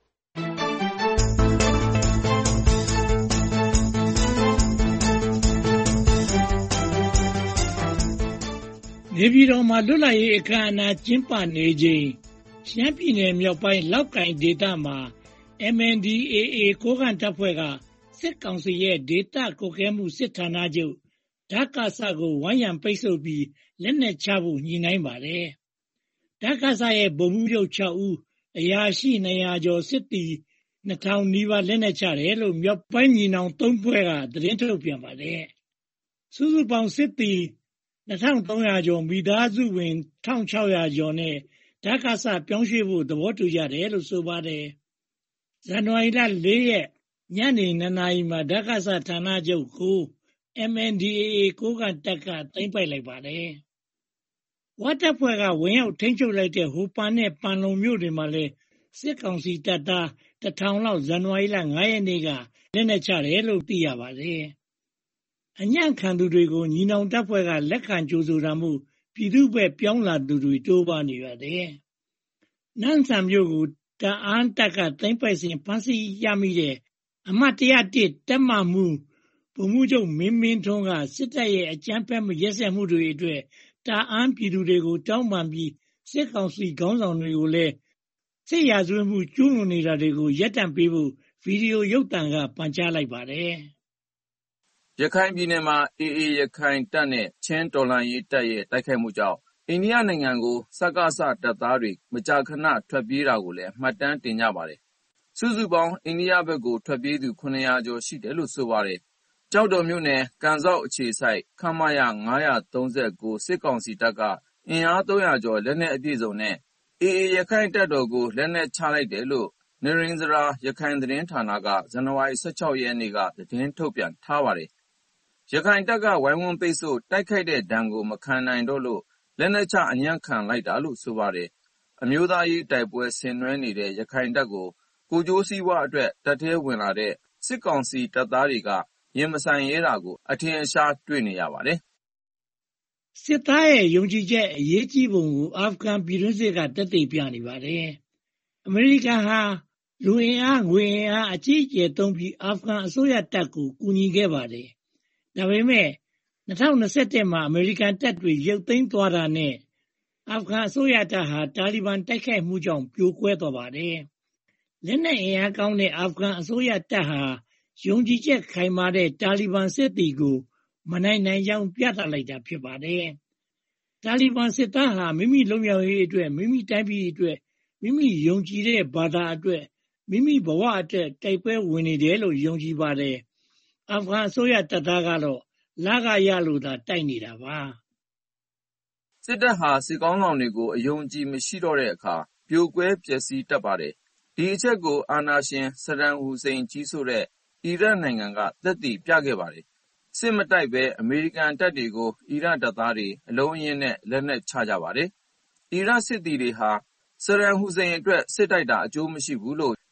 [SPEAKER 17] နေပြည်တော်မှာလွတ်လပ်ရေးအခမ်းအနားကျင်းပနေချိန်ရှမ်းပြည်နယ်မြောက်ပိုင်းလောက်ကိုင်ဒေသမှာ အမ် အန် ဒီ အေ အေ ကိုးကန့်တပ်ဖွဲ့ကစစ်ကောင်စီရဲ့ဒေသကွပ်ကဲမှုစစ်ဌာနချုပ်ဓကစကိုဝိုင်းရံပိတ်ဆို့ပြီးလက်နက်ချဖို့ညှိနှိုင်းပါတယ်။ဓကစရဲ့ဗိုလ်မှူးချုပ်၆ဦးအရာရှိနှစ်ရာကျော်စစ်သည်နှစ်ထောင်နီးပါးလက်နက်ချတယ်လို့မြောက်ပိုင်းညီနောင်သုံးဖွဲ့ကသတင်းထုတ်ပြန်ပါတယ်။စုစုပေါင်းစစ်သည်နှစ်ထောင်သုံးရာကျော်မိသားစုဝင်တစ်ထောင်ခြောက်ရာကျော်နဲ့ဓကစပြောင်းရွှေ့ဖို့သဘောတူကြတယ်လို့ဆိုပါတယ်။ဇန်နဝါရီလ၄ရက်ညနေနှစ်နာရီမှာဓကစဌာနချုပ်ကို အမ် အန် ဒီ အေ အေ ကိုးကန့်တပ်ကသိမ်းပိုက်လိုက်ပါတယ်။ဝတပ်ဖွဲ့ကဝင်ရောက်ထိန်းချုပ်လိုက်တဲ့ဟိုပန်နဲ့ပန်လုံမြို့တွေမှာလည်းစစ်ကောင်စီတပ်သားတစ်ထောင်လောက်ဇန်နဝါရီလ၅ရက်နေ့ကလက်နက်ချတယ်လို့သိရပါတယ်။အညံ့ခံသူတွေကိုညီနောင်တပ်ဖွဲ့ကလက်ခံကြိုဆိုတာမှုပြည်သူ့ဘက်ပြောင်းလာသူတွေတိုးပါနေပါတယ်။နန်းဆန်မြို့ကိုတအာင်းတပ်ကသိမ်းပိုက်စဉ်ဖမ်းဆီးရမိတဲ့အမှတ်၁၀၁တပ်မမှုဗိုလ်မှူးချုပ်မင်းမင်းထွန်းကစစ်တပ်ရဲ့အကြမ်းဖက်မှုရက်စက်မှုတွေအတွက်တာအန်းပြည်သူတွေကိုတောင်းပန်ပြီးစစ်ကောင်စီခေါင်းဆောင်တွေကိုလည်းစစ်ရာဇဝတ်မှုကျူးလွန်နေတာတွေကိုရပ်တန့်ပေးဖို့ဗီဒီယိုရုပ်သံကပန်ကြားလိုက်ပါတယ်
[SPEAKER 18] ။ရခိုင်ပြည်နယ်မှာ အေအေ ရခိုင်တပ်နဲ့ချင်းတော်လှန်ရေးတပ်ရဲ့တိုက်ခိုက်မှုကြောင့်အိန္ဒိယနိုင်ငံကိုစကစတပ်သားတွေမကြာခဏထွက်ပြေးတာကိုလည်းမှတ်တမ်းတင်ကြပါတယ်။စုစုပေါင်းအိန္ဒိယဘက်ကိုထွက်ပြေးသူခုနှစ်ရာကျော်ရှိတယ်လို့ဆိုပါတယ်။ကျောက်တော်မြို့နယ်ကန်စောက်အခြေစိုက်ခမရ၅၃၉စစ်ကောင်စီတပ်ကအင်အားသုံးရာကျော်လက်နက်အပြည့်စုံနဲ့အေအေရခိုင်တပ်တော်ကိုလက်နက်ချလိုက်တယ်လို့နရိန္ဒရာရခိုင်သတင်းဌာနကဇန်နဝါရီ၁၆ရက်နေ့ကသတင်းထုတ်ပြန်ထားပါတယ်။ရခိုင်တပ်ကဝိုင်းဝန်းပိတ်ဆို့တိုက်ခိုက်တဲ့ဒဏ်ကိုမခံနိုင်တော့လို့လက်နက်ချအညံ့ခံလိုက်တာလို့ဆိုပါတယ်။အမျိုးသားရေးတိုက်ပွဲဆင်နွှဲနေတဲ့ရခိုင်တပ်ကိုကိုကျိုးစည်းဝါအတွက်တပ်ထဲဝင်လာတဲ့စစ်ကောင်စီတပ်သားတွေကရင်မဆိုင်ရဲတာကိုအထင်အရှားတွေ့နေရပါတယ်
[SPEAKER 17] ။စစ်သားရဲ့ယုံကြည်ချက်အရေးကြီးပုံကိုအာဖဂန်ပြည်တွင်းစစ်ကတက်တည်ပြနေပါတယ်။အမေရိကန်ဟာလူအင်အားငွေအင်အားအကြီးအကျယ်သုံးပြီးအာဖဂန်အစိုးရတပ်ကိုကူညီခဲ့ပါတယ်။ဒါပေမဲ့၂၀၂၁မှာအမေရိကန်တပ်တွေရုပ်သိမ်းသွားတာနဲ့အာဖဂန်အစိုးရတပ်ဟာတာလီဘန်တိုက်ခိုက်မှုကြောင့်ပြိုကွဲသွားပါတယ်။လက်နက်အင်အားကောင်းတဲ့အာဖဂန်အစိုးရတပ်ဟာယုံကြည်ချက်ခိုင်မာတဲ့တာလီဘန်စစ်သည်ကိုမနိုင်နိုင်ကြောင်းပြသလိုက်တာဖြစ်ပါတယ်။တာလီဘန်စစ်သားဟာမိမိလုံခြုံရေးအတွက်မိမိတိုင်းပြည်အတွက်မိမိယုံကြည်တဲ့ဘာသာအတွက်မိမိဘဝအတွက်တိုက်ပွဲဝင်နေတယ်လို့ယုံကြည်ပါတယ်။အာဖဂန်အစိုးရတပ်သားကတော့လာကရလို့သာတိုက်နေတာပါ
[SPEAKER 18] ။စစ်တပ်ဟာစစ်ကောင်းဆောင်တွေကိုအယုံကြည်မရှိတော့တဲ့အခါပြိုကွဲပျက်စီးတတ်ပါတယ်။ဒီအချက်ကိုအာဏာရှင်ဆဒမ်ဟူစိန်ကြီးဆိုတဲ့အီရတ်နိုင်ငံကသက်သေပြခဲ့ပါတယ်။စစ်မတိုက်ဘဲအမေရိကန်တပ်တွေကိုအီရတ်တပ်သားတွေအလုံးအရင်းနဲ့လက်နက်ချကြပါတယ်။အီရတ်စစ်သည်တွေဟာဆဒမ်ဟူစိန်အတွက်စစ်တိုက်တာအကျိုးမရှိဘူးလို့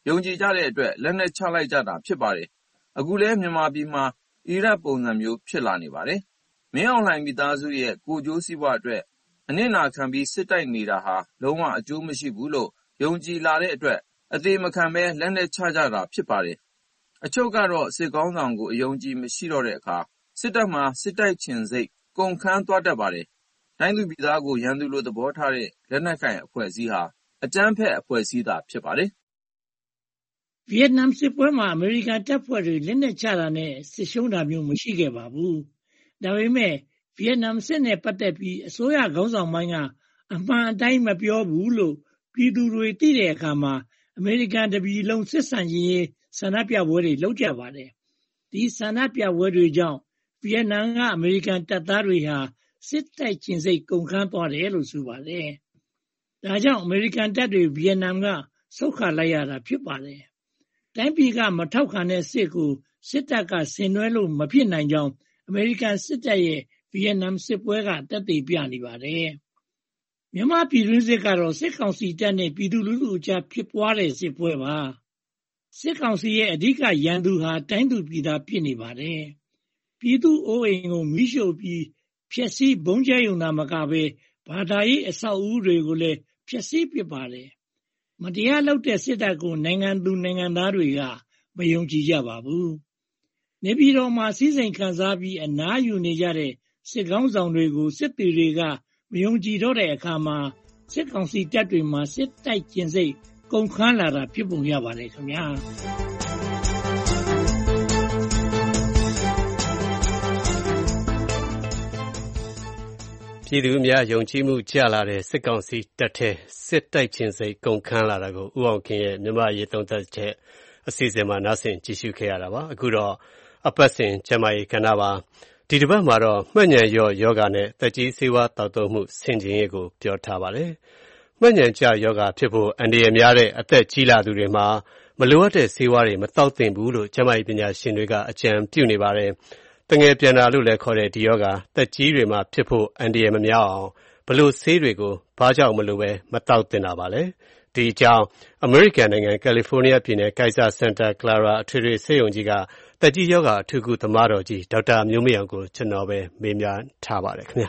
[SPEAKER 18] ယုံကြည်ကြတဲ့အတွက်လက်နက်ချလိုက်ကြတာဖြစ်ပါတယ်။အခုလည်းမြန်မာပြည်မှာအီရတ်ပုံစံမျိုးဖြစ်လာနေပါတယ်။မင်းအောင်လှိုင်မိသားစုရဲ့ကိုယ်ကျိုးစီးပွားအတွက်အနစ်နာခံပြီးစစ်တိုက်နေတာဟာလုံးဝအကျိုးမရှိဘူးလို့ယုံကြည်လာတဲ့အတွက်အသေးမခံဘဲလက်နက်ချကြတာဖြစ်ပါတယ်။အချုပ်ကတော့စစ်ကောင်းဆောင်ကိုအယုံကြည်မရှိတော့တဲ့အခါစစ်တပ်မှာစစ်တိုက်ချင်စိတ်ကုန်ခန်းသွားတတ်ပါတယ်။တိုင်းသူပြည်သားကိုရန်သူလိုသဘောထားတဲ့လက်နက်ကိုင်အဖွဲ့အစည်းဟာအကြမ်းဖက်အဖွဲ့အစည်းသာဖြစ်ပါတယ်
[SPEAKER 17] ။ဗီယက်နမ်စစ်ပွဲမှာအမေရိကန်တပ်ဖွဲ့တွေလက်နက်ချတာနဲ့စစ်ရှုံးတာမျိုးမရှိခဲ့ပါဘူး။ဒါပေမဲ့ဗီယက်နမ်စစ်နဲ့ပတ်သက်ပြီးအစိုးရခေါင်းဆောင်ပိုင်းကအမှန်အတိုင်းမပြောဘူးလို့ပြည်သူတွေသိတဲ့အခါမှာအမေရိကန်တပြည်လုံးစစ်ဆန့်ရေးဆန္ဒပြပွဲတွေလုပ်ကြပါတယ်။ဒီဆန္ဒပြပွဲတွေကြောင့်ဗီယက်နမ်ကအမေရိကန်တပ်သားတွေဟာစစ်တိုက်ခြင်းစိတ်ကုန်ခန်းသွားတယ်လို့ဆိုပါတယ်။ဒါကြောင့်အမေရိကန်တပ်တွေဗီယက်နမ်ကဆုတ်ခါလိုက်ရတာဖြစ်ပါတယ်။တိုင်းပြည်ကမထောက်ခံတဲ့စစ်ကိုစစ်တပ်ကဆင်နွှဲလို့မဖြစ်နိုင်ကြောင်းအမေရိကန်စစ်တပ်ရဲ့ဗီယက်နမ်စစ်ပွဲကတက်တည်ပြနေပါတယ်။မြန်မာပြည်တွင်းစစ်ကတော့စစ်ကောင်စီတပ်နဲ့ပြည်သူလူထုအကြားဖြစ်ပွားတဲ့စစ်ပွဲပါ။စစ်ကောင်စီရဲ့အဓိကရန်သူဟာတိုင်းသူပြည်သားဖြစ်နေပါတယ်။ပြည်သူအိုးအိမ်ကိုမိရှို့ပြီးဖျက်ဆီးဘုံကျဲယုံနာမကပဲဘာသာရေးအဆောက်အဦတွေကိုလည်းဖျက်ဆီးပစ်ပါတယ်။မတရားလုပ်တဲ့စစ်တပ်ကိုနိုင်ငံသူနိုင်ငံသားတွေကမယုံကြည်ကြပါဘူး။နေပြည်တော်မှာစီးစိမ်ခံစားပြီးအနားယူနေကြတဲ့စစ်ကောင်းဆောင်တွေကိုစစ်တီတွေကမယုံကြည်တော့တဲ့အခါမှာစစ်ကောင်စီတပ်တွေမှာစစ်တိုက်ကျင်စိတ်ကုန်ခန်းလာတာဖြစ်ပုံရပါတယ်ခင်ဗျာ
[SPEAKER 2] ပြည်သူများယုံကြည်မှုကျလာတဲ့စစ်ကောင်စီတပ်ထဲစစ်တိုက်ခြင်းစိတ်ကုန်ခန်းလာတာကိုဦးအောင်ခင်ရဲ့မြန်မာရေးသုံးသက်ချက်အစီအစဉ်မှာနားဆင်ကြည့်ရှုခဲ့ရတာပါအခုတော့အပတ်စဉ်ကျမရေးကဏ္ဍပါဒီတစ်ပတ်မှာတော့မှတ်ဉဏ်ရောယောဂနဲ့သက်ကြီးစေဝါတောက်တုံမှုဆင်ခြင်ရေးကိုပြောထားပါတယ်။မှတ်ဉဏ်ကျယောဂဖြစ်ဖို့အန္တရာယ်များတဲ့အသက်ကြီးလာသူတွေမှာမလိုအပ်တဲ့စေဝါတွေမတောက်သင့်ဘူးလို့ကျမရေးပညာရှင်တွေကအကြံပြုနေပါတယ်။တငယ်ပြန်တာလို့လည်းခေါ်တဲ့ဒီယောဂသက်ကြီးတွေမှာဖြစ်ဖို့အန္တရာယ်မများအောင်ဘလို့ဆေးတွေကိုဘာကြောင့်မလို့ပဲမတောက်သင့်တာပါလဲ။ဒီအကြောင်းအမေရိကန်နိုင်ငံကယ်လီဖိုးနီးယားပြည်နယ်ကိုက်ဆာစင်တာကလာရာအထွေထွေဆေးရုံကြီးကသက်ကြီးယောဂအထူးကုသမားတော်ကြီးဒေါက်တာမျိုးမင်းအောင်ကိုကျွန်တော်ပဲမေးမြန်းထားပါတယ်ခင်ဗျာ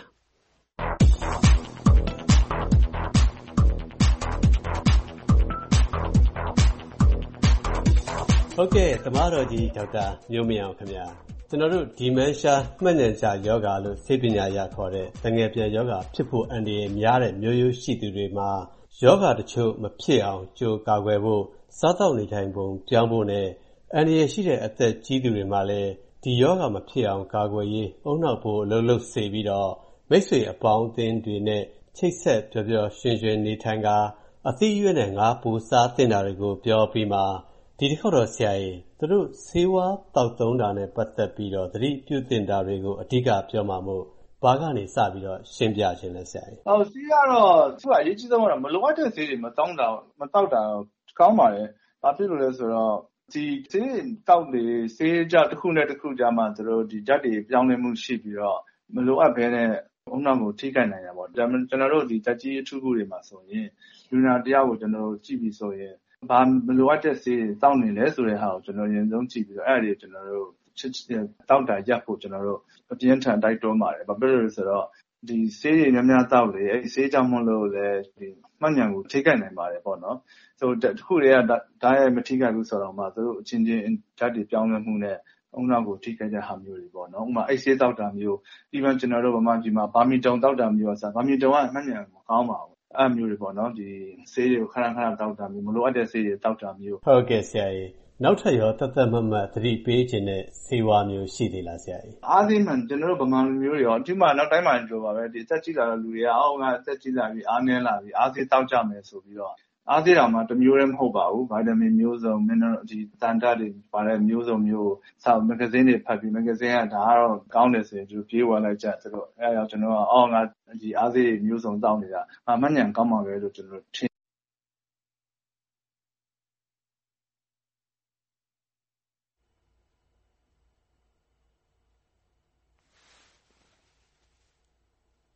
[SPEAKER 2] ဟုတ်ကဲ့သမားတော်ကြီးဒေါက်တာမျိုးမင်းအောင်ခင်ဗျာကျွန်တော်တို့ဒီမန်ရှာမှတ်ဉဏ်ကျယောဂလို့ဆေးပညာရခေါ်တဲ့တငယ်ပြန်ယောဂဖြစ်ဖို့အန္တရာယ်များတဲ့မျိုးရိုးရှိသူတွေမှာယောဂတချို့မဖြစ်အောင်ကြိုကာကွယ်ဖို့စားသောက်နေထိုင်ပုံပြောင်းဖို့နဲ့အန္တရာယ်ရှိတဲ့အသက်ကြီးသူတွေမှာလည်းဒီယောဂမဖြစ်အောင်ကာကွယ်ရေးအုံနောက်ဖို့အလုပ်လုပ်စေပြီးတော့မိတ်ဆွေအပေါင်းအသင်းတွေနဲ့ချိတ်ဆက်ပျော်ပျော်ရွှင်ရွှင်နေထိုင်ကာအသီးရွက်နဲ့ငါးပူစားသင့်တာတွေကိုပြောပြီးမှဒီတစ်ခေါက်တော့ဆရာကြီးသူတို့ဆေးဝါးတောက်သုံးတာနဲ့ပတ်သက်ပြီးတော့သတိပြုသင့်တာတွေကိုအဓိကပြောမှာမို့ဘာကနေစပြီးတော့ရှင်းပြခြင်းလဲဆရာကြီး
[SPEAKER 19] ။ဟုတ်ဆေးကတော့သူကအရေးကြီးဆုံးကတော့မလိုအပ်တဲ့ဆေးတွေမတောင်းတာမတောက်တာကောင်းပါတယ်။ဘာဖြစ်လို့လဲဆိုတော့ဒီဆေးတောက်တွေဆေးကြတစ်ခုနဲ့တစ်ခုကြားမှာသူတို့ဒီဓာတ်တွေပြောင်းလဲမှုရှိပြီးတော့မလိုအပ်ဘဲနဲ့အုံနောက်ကိုထိခိုက်နိုင်တာပေါ့။ဒါမှကျွန်တော်တို့ဒီဓာတ်ကြီးအထူးကုတွေမှာဆိုရင်လူနာတယောက်ကိုကျွန်တော်တို့ကြည့်ပြီးဆိုရင်ဘာမလိုအပ်တဲ့ဆေးတွေတောက်နေလဲဆိုတဲ့ဟာကိုကျွန်တော်ရင်ဆုံးကြည့်ပြီးတော့အဲ့ဒါတွေကျွန်တော်တို့တောက်တာရပ်ဖို့ကျွန်တော်တို့အပြင်းထန်တိုက်တွန်းပါတယ်။ဘာဖြစ်လို့လဲဆိုတော့ဒီဆေးတွေများများတောက်လေအဲ့ဒီဆေးကြောင့်မလို့လည်းဒီမှတ်ဉဏ်ကိုထိခိုက်နိုင်ပါတယ်ပေါ့နော်။ဆိုတော့တခုတည်းကဓာတ်ရိုက်မထိခိုက်ဘူးဆိုတော့မှသူတို့အချင်းချင်းဓာတ်တွေပြောင်းလဲမှုနဲ့အုံနောက်ကိုထိခိုက်တဲ့ဟာမျိုးတွေပေါ့နော်။ဥပမာအိတ်ဆေးတောက်တာမျိုးဒီမှာကျွန်တော်တို့ဗမာပြည်မှာဗာမီတုံတောက်တာမျိုးဆိုဗာမီတုံကမှတ်ဉဏ်မကောင်းပါဘူး။အဲ့မျိုးတွေပေါ့နော်ဒီဆေးတွေကိုခဏခဏတောက်တာမျိုးမလိုအပ်တဲ့ဆေးတွေတောက်တာမျိုး
[SPEAKER 2] ဟုတ်ကဲ့ဆရာကြီးနောက်ထပ်ရောတသက်မတ်မတ်သတိပေးခြင်းနဲ့ဆေးဝါးမျိုးရှိသေးလားဆရာကြီး
[SPEAKER 19] အားသေးမှန်ကျွန်တော်တို့ဗမာလူမျိုးတွေရောဒီမှာနောက်တိုင်းမှာပြောပါပဲဒီအသက်ကြီးလာတဲ့လူတွေကအော်ငါအသက်ကြီးလာပြီအားနည်းလာပြီအားသေးတောက်ကြမယ်ဆိုပြီးတော့အားသေးတာမှတစ်မျိုးတည်းမဟုတ်ပါဘူးဗိုက်တာမင်မျိုးစုံမင်းတို့ဒီတန်တာတွေပါတဲ့မျိုးစုံမျိုးစာမဂ္ဂဇင်းတွေဖတ်ပြီးမဂ္ဂဇင်းကဒါကတော့ကောင်းတယ်ဆိုရင်သူပြေးဝင်လိုက်ကြသူတို့အဲဒါကြောင့်ကျွန်တော်ကအော်ငါဒီအားသေးမျိုးစုံတောက်နေတာအမှန်ဉဏ်ကောင်းပါပဲလို့ကျွန်တော်ထင်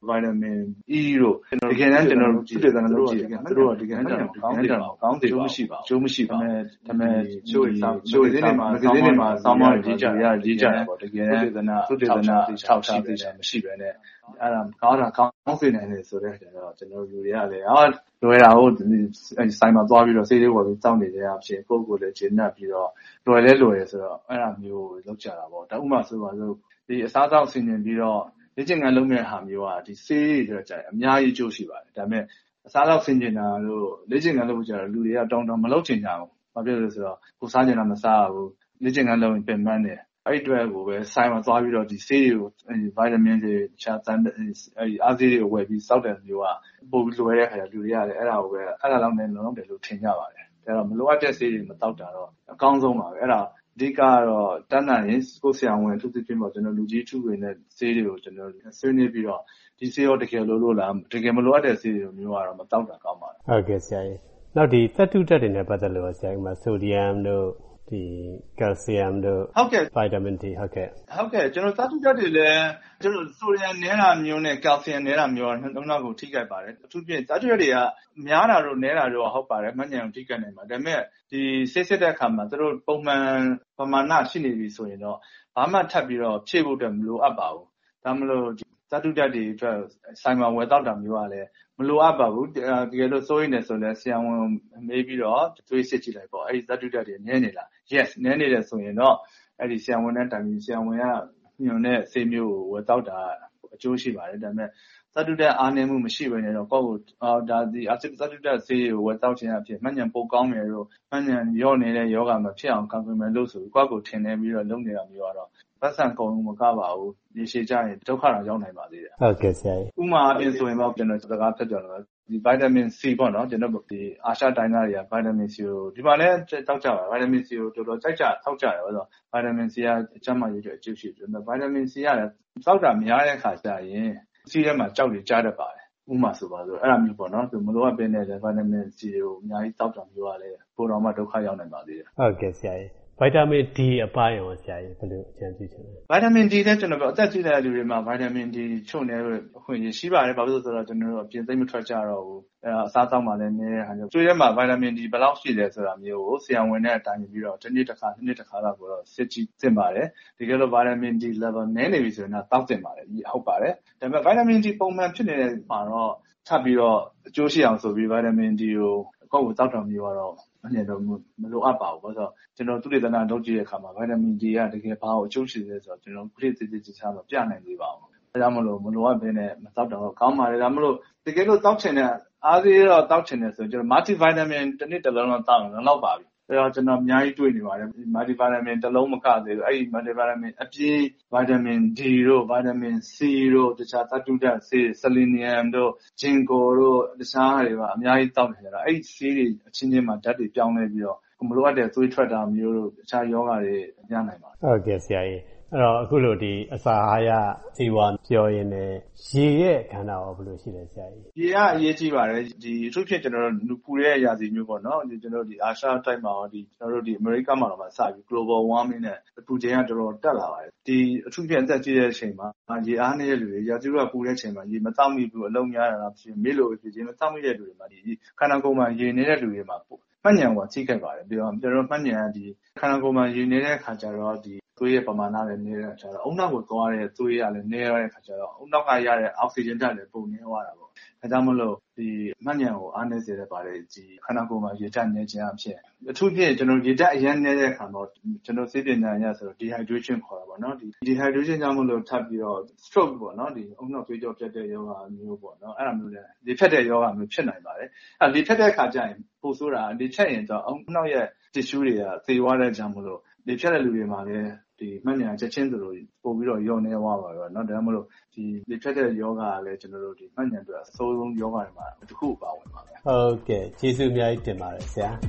[SPEAKER 19] vitamin E တို့တကယ်တမ်းကျွန်တော်တို့ကြည့်တယ်ကျွန်တော်တို့ကြည့်တယ်သူတို့ကတကယ်တမ်းကောင်းတယ်ကောင်းတယ်လို့မရှိပါဘူးကျိုးမရှိပါဘူးဒါပေမဲ့ချိုးရအောင်ချိုးရင်းနေမှာမဂ္ဂဇင်းတွေမှာစောင်းမရေးကြရရေးကြတယ်ပေါ့တကယ်တမ်းသုတေသနသုတေသနထောက်ရှိသေးတယ်မရှိပဲနဲ့အဲ့ဒါကောင်းတာကောင်းစေနိုင်တယ်ဆိုတဲ့ကျွန်တော်ကျွန်တော်လူတွေကလည်းအာလွယ်တာဟုတ်ဆိုင်မှာသွားပြီးတော့ဆေးလေးပေါ်ပြီးစောင့်နေတဲ့အဖြစ်ကိုယ့်ကိုယ်လည်းဂျင်းနှက်ပြီးတော့လွယ်လဲလွယ်ရဆိုတော့အဲ့ဒါမျိုးလောက်ကြတာပေါ့ဒါဥပမာဆိုပါစို့ဒီအစားအသောက်ဆင်ခြင်ပြီးတော့လေ့ကျင့်ခန်းလုပ်မဲ့ဟာမျိုးကဒီဆေးတွေကြတယ်အများကြီးကျိုးရှိပါတယ်ဒါပေမဲ့အစားအသောက်ဆင်ခြင်တာလို့လေ့ကျင့်ခန်းလုပ်ဖို့ကြတော့လူတွေကတောင်းတမလုပ်ချင်ကြဘူးဘာဖြစ်လို့လဲဆိုတော့ကိုစားချင်တာမစားဘူးလေ့ကျင့်ခန်းလုပ်ရင်ပြင်ပန်းတယ်အဲ့အတွက်ကိုပဲဆိုင်မှာသွားပြီးတော့ဒီဆေးတွေကိုဗိုက်တာမင်တွေချာတန်အဲ့အားဆေးတွေကိုဝယ်ပြီးစောက်တယ်မျိုးကပို့ပြီးလွယ်တဲ့ခါကျလူတွေကလည်းအဲ့ဒါကိုပဲအဲ့ဒါလောက်နဲ့လုံးလုံးတယ်လို့ထင်ကြပါတယ်ဒါတော့မလိုအပ်တဲ့ဆေးတွေမတောက်တာတော့အကောင်းဆုံးပါပဲအဲ့ဒါအဓိကတော့တန်းတန်းရင်ကိုဆရာဝန်သူသိချင်းပေါ့ကျွန်တော်လူကြီးထုတွေနဲ့ဆေးတွေကိုကျွန်တော်ဆွေးနွေးပြီးတော့ဒီဆေးရောတကယ်လို့လို့လားတကယ်မလိုအပ်တဲ့ဆေးတွေမျိုးကတော့မတောက်တာကောင်းပါတယ်
[SPEAKER 2] ဟုတ်ကဲ့ဆရာကြီးနောက်ဒီသတ္တုဓာတ်တွေနဲ့ပတ်သက်လို့ဆရာကြီးမှာဆိုဒီယမ်တို့ဒီကယ်လ်ဆီယမ်တို့
[SPEAKER 19] ဟုတ်ကဲ့
[SPEAKER 2] ဗိုက်တာမင် D ဟုတ်ကဲ့
[SPEAKER 19] ဟုတ်ကဲ့ကျွန်တော်သတ္တုဓာတ်တွေလည်းကျွန်တော်ဆိုဒီယမ်နည်းတာမျိုးနဲ့ကယ်လ်ဆီယမ်နည်းတာမျိုးကနှလုံးသားကိုထိခိုက်ပါတယ်အထူးဖြင့်သတ္တုဓာတ်တွေကများတာတို့နည်းတာတို့ဟုတ်ပါတယ်မှန်ညာကိုထိခိုက်နိုင်ပါတယ်ဒါပေမဲ့ဒီဆေးစစ်တဲ့အခါမှာသူတို့ပုံမှန်ပမာဏရှိနေပြီဆိုရင်တော့ဘာမှထပ်ပြီးတော့ဖြည့်ဖို့အတွက်မလိုအပ်ပါဘူးဒါမှမဟုတ်သတ္တုဓာတ်တွေအတွက်ဆိုင်မှာဝယ်တောက်တာမျိုးကလည်းမလိုအပ်ပါဘူးတကယ်လို့စိုးရိမ်နေဆိုလဲဆရာဝန်မေးပြီးတော့သွေးစစ်ကြည့်လိုက်ပေါ့အဲ့ဒီသတ္တုဓာတ်တွေနည်းနေလား yes နည်းနေတယ်ဆိုရင်တော့အဲ့ဒီဆရာဝန်နဲ့တိုင်ပြီးဆရာဝန်ကညွှန်တဲ့ဆေးမျိုးကိုဝယ်တောက်တာအကျိုးရှိပါတယ်ဒါပေမဲ့သတ္တုဓာတ်အားနည်းမှုမရှိဘဲနဲ့တော့ကိုယ့်ကိုအာဒါဒီအစစ်သတ္တုဓာတ်ဆေးကိုဝယ်တောက်ခြင်းအဖြစ်မှန်ညာပိုကောင်းမယ်လို့မှန်ညာရော့နေတဲ့ယောဂမှာဖြစ်အောင်ကာကွယ်မယ်လို့ဆိုပြီးကိုယ့်ကိုထင်နေပြီးတော့လုပ်နေတာမျိုးကတော့ပတ်စံကုန်မကပါဘူးဒီရှေ့ကျရင်ဒုက္ခတော့ရောက်နိုင်ပါသေးတယ်
[SPEAKER 2] ဟုတ်ကဲ့ဆရာကြီး
[SPEAKER 19] ဥမာအပြင်ဆိုရင်တော့ကျွန်တော်စကားဆက်ကြတော့ဒီဗိုက်တာမင် C ပေါ့နော်ကျွန်တော်ဒီအာရှတိုင်းသားတွေကဗိုက်တာမင် C ကိုဒီမှာလည်းတောက်ကြပါဗိုက်တာမင် C ကိုတော်တော်ကြိုက်ကြတောက်ကြတယ်ဆိုတော့ဗိုက်တာမင် C ကအကျန်းမာရေးအတွက်အကျိုးရှိတယ်ဗိုက်တာမင် C ကလည်းတောက်တာများတဲ့ခါကျရင် C ထဲမှာကြောက်တွေကြားတတ်ပါတယ်ဥမာဆိုပါဆိုအဲ့လိုမျိုးပေါ့နော်သူမလိုအပ်ပင်တဲ့ဗိုက်တာမင် C ကိုအများကြီးတောက်တာမျိုးကလည်းပိုတော့မှဒုက္ခရောက်နိုင်ပါသေးတယ်
[SPEAKER 2] ဟုတ်ကဲ့ဆရာကြီးဗိုက်တာမင် D အပိုင်းရောဆရာကြီးဘယ်လိုအကြံပြုချင်လဲ
[SPEAKER 19] ဗိုက်တာမင် D တဲ့ကျွန်တော်ပြောအသက်ကြီးတဲ့လူတွေမှာဗိုက်တာမင် D ချုံနေအခွင့်အရေးရှိပါတယ်ဘာလို့လဲဆိုတော့ကျွန်တော်တို့အပြင်သိမ့်မထွက်ကြတော့ဘူးအဲအစားတောက်မှလည်းနည်းတဲ့ဟာကြောင့်ကျွေးထဲမှာဗိုက်တာမင် D ဘယ်လောက်ရှိလဲဆိုတာမျိုးကိုဆရာဝန်နဲ့အတိုင်းပြီးတော့တစ်နေ့တစ်ခါတစ်နေ့တစ်ခါလောက်ကိုတော့စစ်ကြည့်သင့်ပါတယ်တကယ်လို့ဗိုက်တာမင် D level နည်းနေပြီဆိုရင်တော့တောက်သင့်ပါတယ်ဟုတ်ပါတယ်ဒါပေမဲ့ဗိုက်တာမင် D ပုံမှန်ဖြစ်နေတဲ့မှာတော့ထပ်ပြီးတော့အကျိုးရှိအောင်ဆိုပြီးဗိုက်တာမင် D ကိုကိုယ့်ကိုတောက်တော်မျိုးကတော့အမြင်တော့မလိုအပ်ပါဘူးဘာလို့ဆိုတော့ကျွန်တော်သူတေသနာလုပ်ကြည့်တဲ့အခါမှာဗိုက်တာမင် D ကတကယ်ဘာကိုအကျိုးရှိလဲဆိုတော့ကျွန်တော်ပြည့်သေးသေးချာချာမပြနိုင်သေးပါဘူး။ဒါကြောင့်မလို့မလိုအပ်ဘဲနဲ့မတောက်တော့ကောင်းပါလေဒါမှမဟုတ်တကယ်လို့တောက်ချင်တဲ့အားသေးတော့တောက်ချင်တယ်ဆိုရင်ကျွန်တော် multivitamin တစ်နေ့တစ်လုံးတော့တောက်ရင်တော့ပါပြီ။ဒါတော့ကျွန်တော်အများကြီးတွေ့နေပါတယ် multivitamin တစ်လုံးမကသေးဘူးအဲ့ဒီ multivitamin အပြည့် vitamin D တို့ vitamin C တို့တခြားသတ္တုဓာတ်ဆေး selenium တို့ ginkgo တို့တခြားတွေပါအများကြီးတောက်နေကြတာအဲ့ဒီဆေးတွေအချင်းချင်းမှာဓာတ်တွေပြောင်းလဲပြီးတော့မလိုအပ်တဲ့သွေးထွက်တာမျိုးတို့တခြားယောဂတွေညနိုင်ပါတယ်
[SPEAKER 2] ဟုတ်ကဲ့ဆရာကြီးအဲ့တော့အခုလိုဒီအစာအာဟာရဇီဝပြောရင်းနဲ့ရေရဲ့ခန္ဓာရောဘယ်လိုရှိလဲဆရာကြီး
[SPEAKER 19] ရေကအရေးကြီးပါတယ်ဒီအထူးဖြင့်ကျွန်တော်တို့လူပူတဲ့ရာသီမျိုးပေါ့နော်ဒီကျွန်တော်တို့ဒီအာရှတိုက်မှာဒီကျွန်တော်တို့ဒီအမေရိကမှာတော့စပြီး global warming နဲ့ပူချိန်ကတော်တော်တက်လာပါတယ်ဒီအထူးဖြင့်အသက်ကြီးတဲ့အချိန်မှာရေအားနည်းတဲ့လူတွေရာသီဥတုပူတဲ့အချိန်မှာရေမတောက်မိဘူးအလုံးများတာဖြစ်မေ့လို့ဖြစ်ခြင်းမတောက်မိတဲ့လူတွေမှာဒီခန္ဓာကိုယ်မှာရေနေတဲ့လူတွေမှာမှတ်ဉာဏ်ကထိခိုက်ပါတယ်ပြီးတော့ကျွန်တော်မှတ်ဉာဏ်ကဒီခန္ဓာကိုယ်မှာရေနေတဲ့အခါကျတော့ဒီသွေးရဲ့ပမာဏလည်းနည်းတဲ့အခါကျတော့အုံနောက်ကိုသွားတဲ့သွေးရလည်းနည်းရတဲ့အခါကျတော့အုံနောက်ကရတဲ့အောက်ဆီဂျင်ဓာတ်လည်းပုံနေသွားတာပေါ့ဒါကြောင့်မလို့ဒီမှတ်ဉာဏ်ကိုအားနည်းစေတဲ့ပါတယ်ဒီခန္ဓာကိုယ်မှာရေဓာတ်နည်းခြင်းအဖြစ်အထူးဖြင့်ကျွန်တော်ရေဓာတ်အရင်နည်းတဲ့အခါတော့ကျွန်တော်စိတ်ပညာရဆိုတော့ dehydration ခေါ်တာပေါ့နော်ဒီ dehydration ကြောင့်မလို့ထပ်ပြီးတော့ stroke ပေါ့နော်ဒီအုံနောက်သွေးကြောပြတ်တဲ့ယောဂမျိုးပေါ့နော်အဲ့ဒါမျိုးလည်းလေဖြတ်တဲ့ယောဂမျိုးဖြစ်နိုင်ပါတယ်အဲ့လေဖြတ်တဲ့အခါကျရင်ပိုဆိုးတာလေဖြတ်ရင်တော့အုံနောက်ရဲ့ tissue တွေကသေသွားတဲ့ကြောင့်မလို့လေဖြတ်တဲ့လူတွေမှာလည်းဒီမှတ်ဉာဏ်ချက်ချင်းသလိုပို့ပြီးတော့ယောနေသွားပါတော့เนาะဒါမှမဟုတ်ဒီလေဖြတ်တဲ့ယောဂကလည်းကျွန်တော်တို့ဒီမှတ်ဉာဏ်အတွက်အဆိုးဆုံးယောဂတွေမှာတစ်ခုပါဝင်ပါပဲ
[SPEAKER 2] ဟုတ်ကဲ့ကျေးဇူးအများကြီးတင်ပါတယ်ဆရာ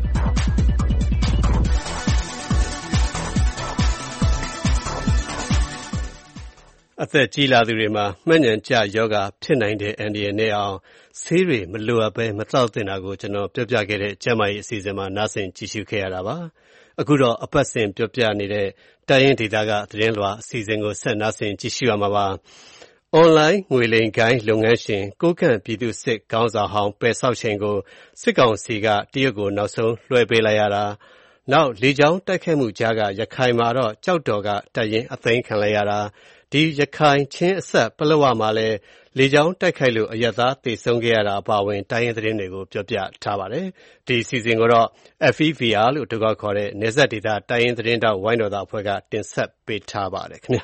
[SPEAKER 2] အသက်ကြီးလာသူတွေမှာမှတ်ဉာဏ်ကျယောဂဖြစ်နိုင်တဲ့အန္တရာယ်နဲ့အောင်ဆေးတွေမလိုအပ်ဘဲမတောက်သင့်တာကိုကျွန်တော်ပြောပြခဲ့တဲ့ကျန်းမာရေးအစီအစဉ်မှာနားဆင်ကြည့်ရှုခဲ့ရတာပါအခုတော့အပတ်စဉ်ပြောပြနေတဲ့တိုင်းရင်းဒေသကသတင်းလွှာအစီအစဉ်ကိုဆက်နားဆင်ကြည့်ရှုရမှာပါ Online ငွေလိမ်ဂိုဏ်းလုပ်ငန်းရှင်ကိုးကန့်ပြည်သူ့စစ်ခေါင်းဆောင်ဟောင်းပယ်ဆောက်ချိန်ကိုစစ်ကောင်စီကတရုတ်ကိုနောက်ဆုံးလွှဲပေးလိုက်ရတာနောက်လေကြောင်းတိုက်ခိုက်မှုကြားကရခိုင်မှာတော့ကြောက်တော်ကတပ်ရင်းအသိမ်းခံလိုက်ရတာဒီရခိုင်ချင်းအဆက်ပလောဝမှာလည်းလေကြောင်းတိုက်ခိုက်လို့အရက်သားသေဆုံးခဲ့ရတာအပါအဝင်တိုင်းရင်းသတင်းတွေကိုပြောပြထားပါတယ်ဒီစီစဉ်ကိုတော့ F E V R လို့ထုတ်ခေါ်တဲ့နေဆက်ဒေတာတိုင်းရင်းသတင်းတောက်ဝိုင်းတော်သားအဖွဲ့ကတင်ဆက်ပေးထားပါတယ်ခင်ဗျာ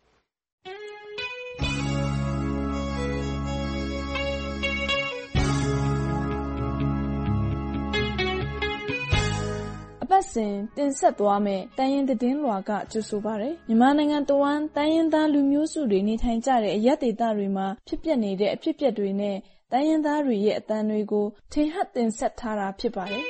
[SPEAKER 20] ပတ်စဉ်တင်ဆက်သွားမယ့်တိုင်းရင်းသတင်းလွှာကကြိုဆိုပါရယ်မြန်မာနိုင်ငံတဝန်းတိုင်းရင်းသားလူမျိုးစုတွေနေထိုင်ကြတဲ့အရပ်ဒေသတွေမှာဖြစ်ပျက်နေတဲ့အဖြစ်အပျက်တွေနဲ့တိုင်းရင်းသားတွေရဲ့အသံတွေကိုထင်ဟပ်တင်ဆက်ထားတာဖြစ်ပါတယ်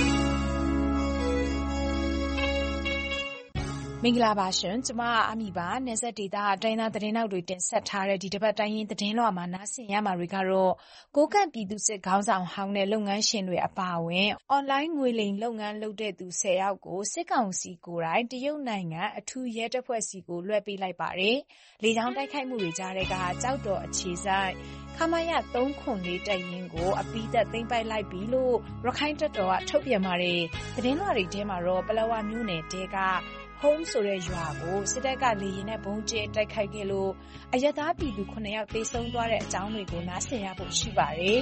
[SPEAKER 21] မင်္ဂလာပါရှင်ကျမအမီပါနယ်စပ်ဒေသတိုင်းသားသတင်းနောက်တွေတင်ဆက်ထားတဲ့ဒီတစ်ပတ်တိုင်းရင်းသတင်းလွှာမှာနားဆင်ရမှာတွေကတော့ကိုကန့်ပြည်သူစစ်ခေါင်းဆောင်ဟောင်းတဲ့လုပ်ငန်းရှင်တွေအပါအဝင်အွန်လိုင်းငွေလိမ်လုပ်ငန်းလုပ်တဲ့သူဆယ်ယောက်ကိုစစ်ကောင်စီကိုယ်တိုင်တရုတ်နိုင်ငံအထူးရဲတပ်ဖွဲ့စီကိုလွှဲပေးလိုက်ပါတယ်လေကြောင်းတိုက်ခိုက်မှုတွေကြားတဲ့ကကြောက်တော်အခြေဆိုင်ခမာယသုံးခွန်လေးတပ်ရင်းကိုအပိသက်သိမ်းပိုက်လိုက်ပြီလို့ရခိုင်တပ်တော်ကထုတ်ပြန်ပါတယ်သတင်းလွှာတွေထဲမှာတော့ပလောဝမြို့နယ်တဲကHome ဆိုတဲ့ရွာကိုစစ်တပ်ကလေရင်နဲ့ဘုံကျဲတိုက်ခိုက်ခဲ့လို့အရက်သားပြည်သူခုနှစ်ယောက်သေဆုံးသွားတဲ့အကြောင်းတွေကိုနားဆင်ရဖို့ရှိပါတယ်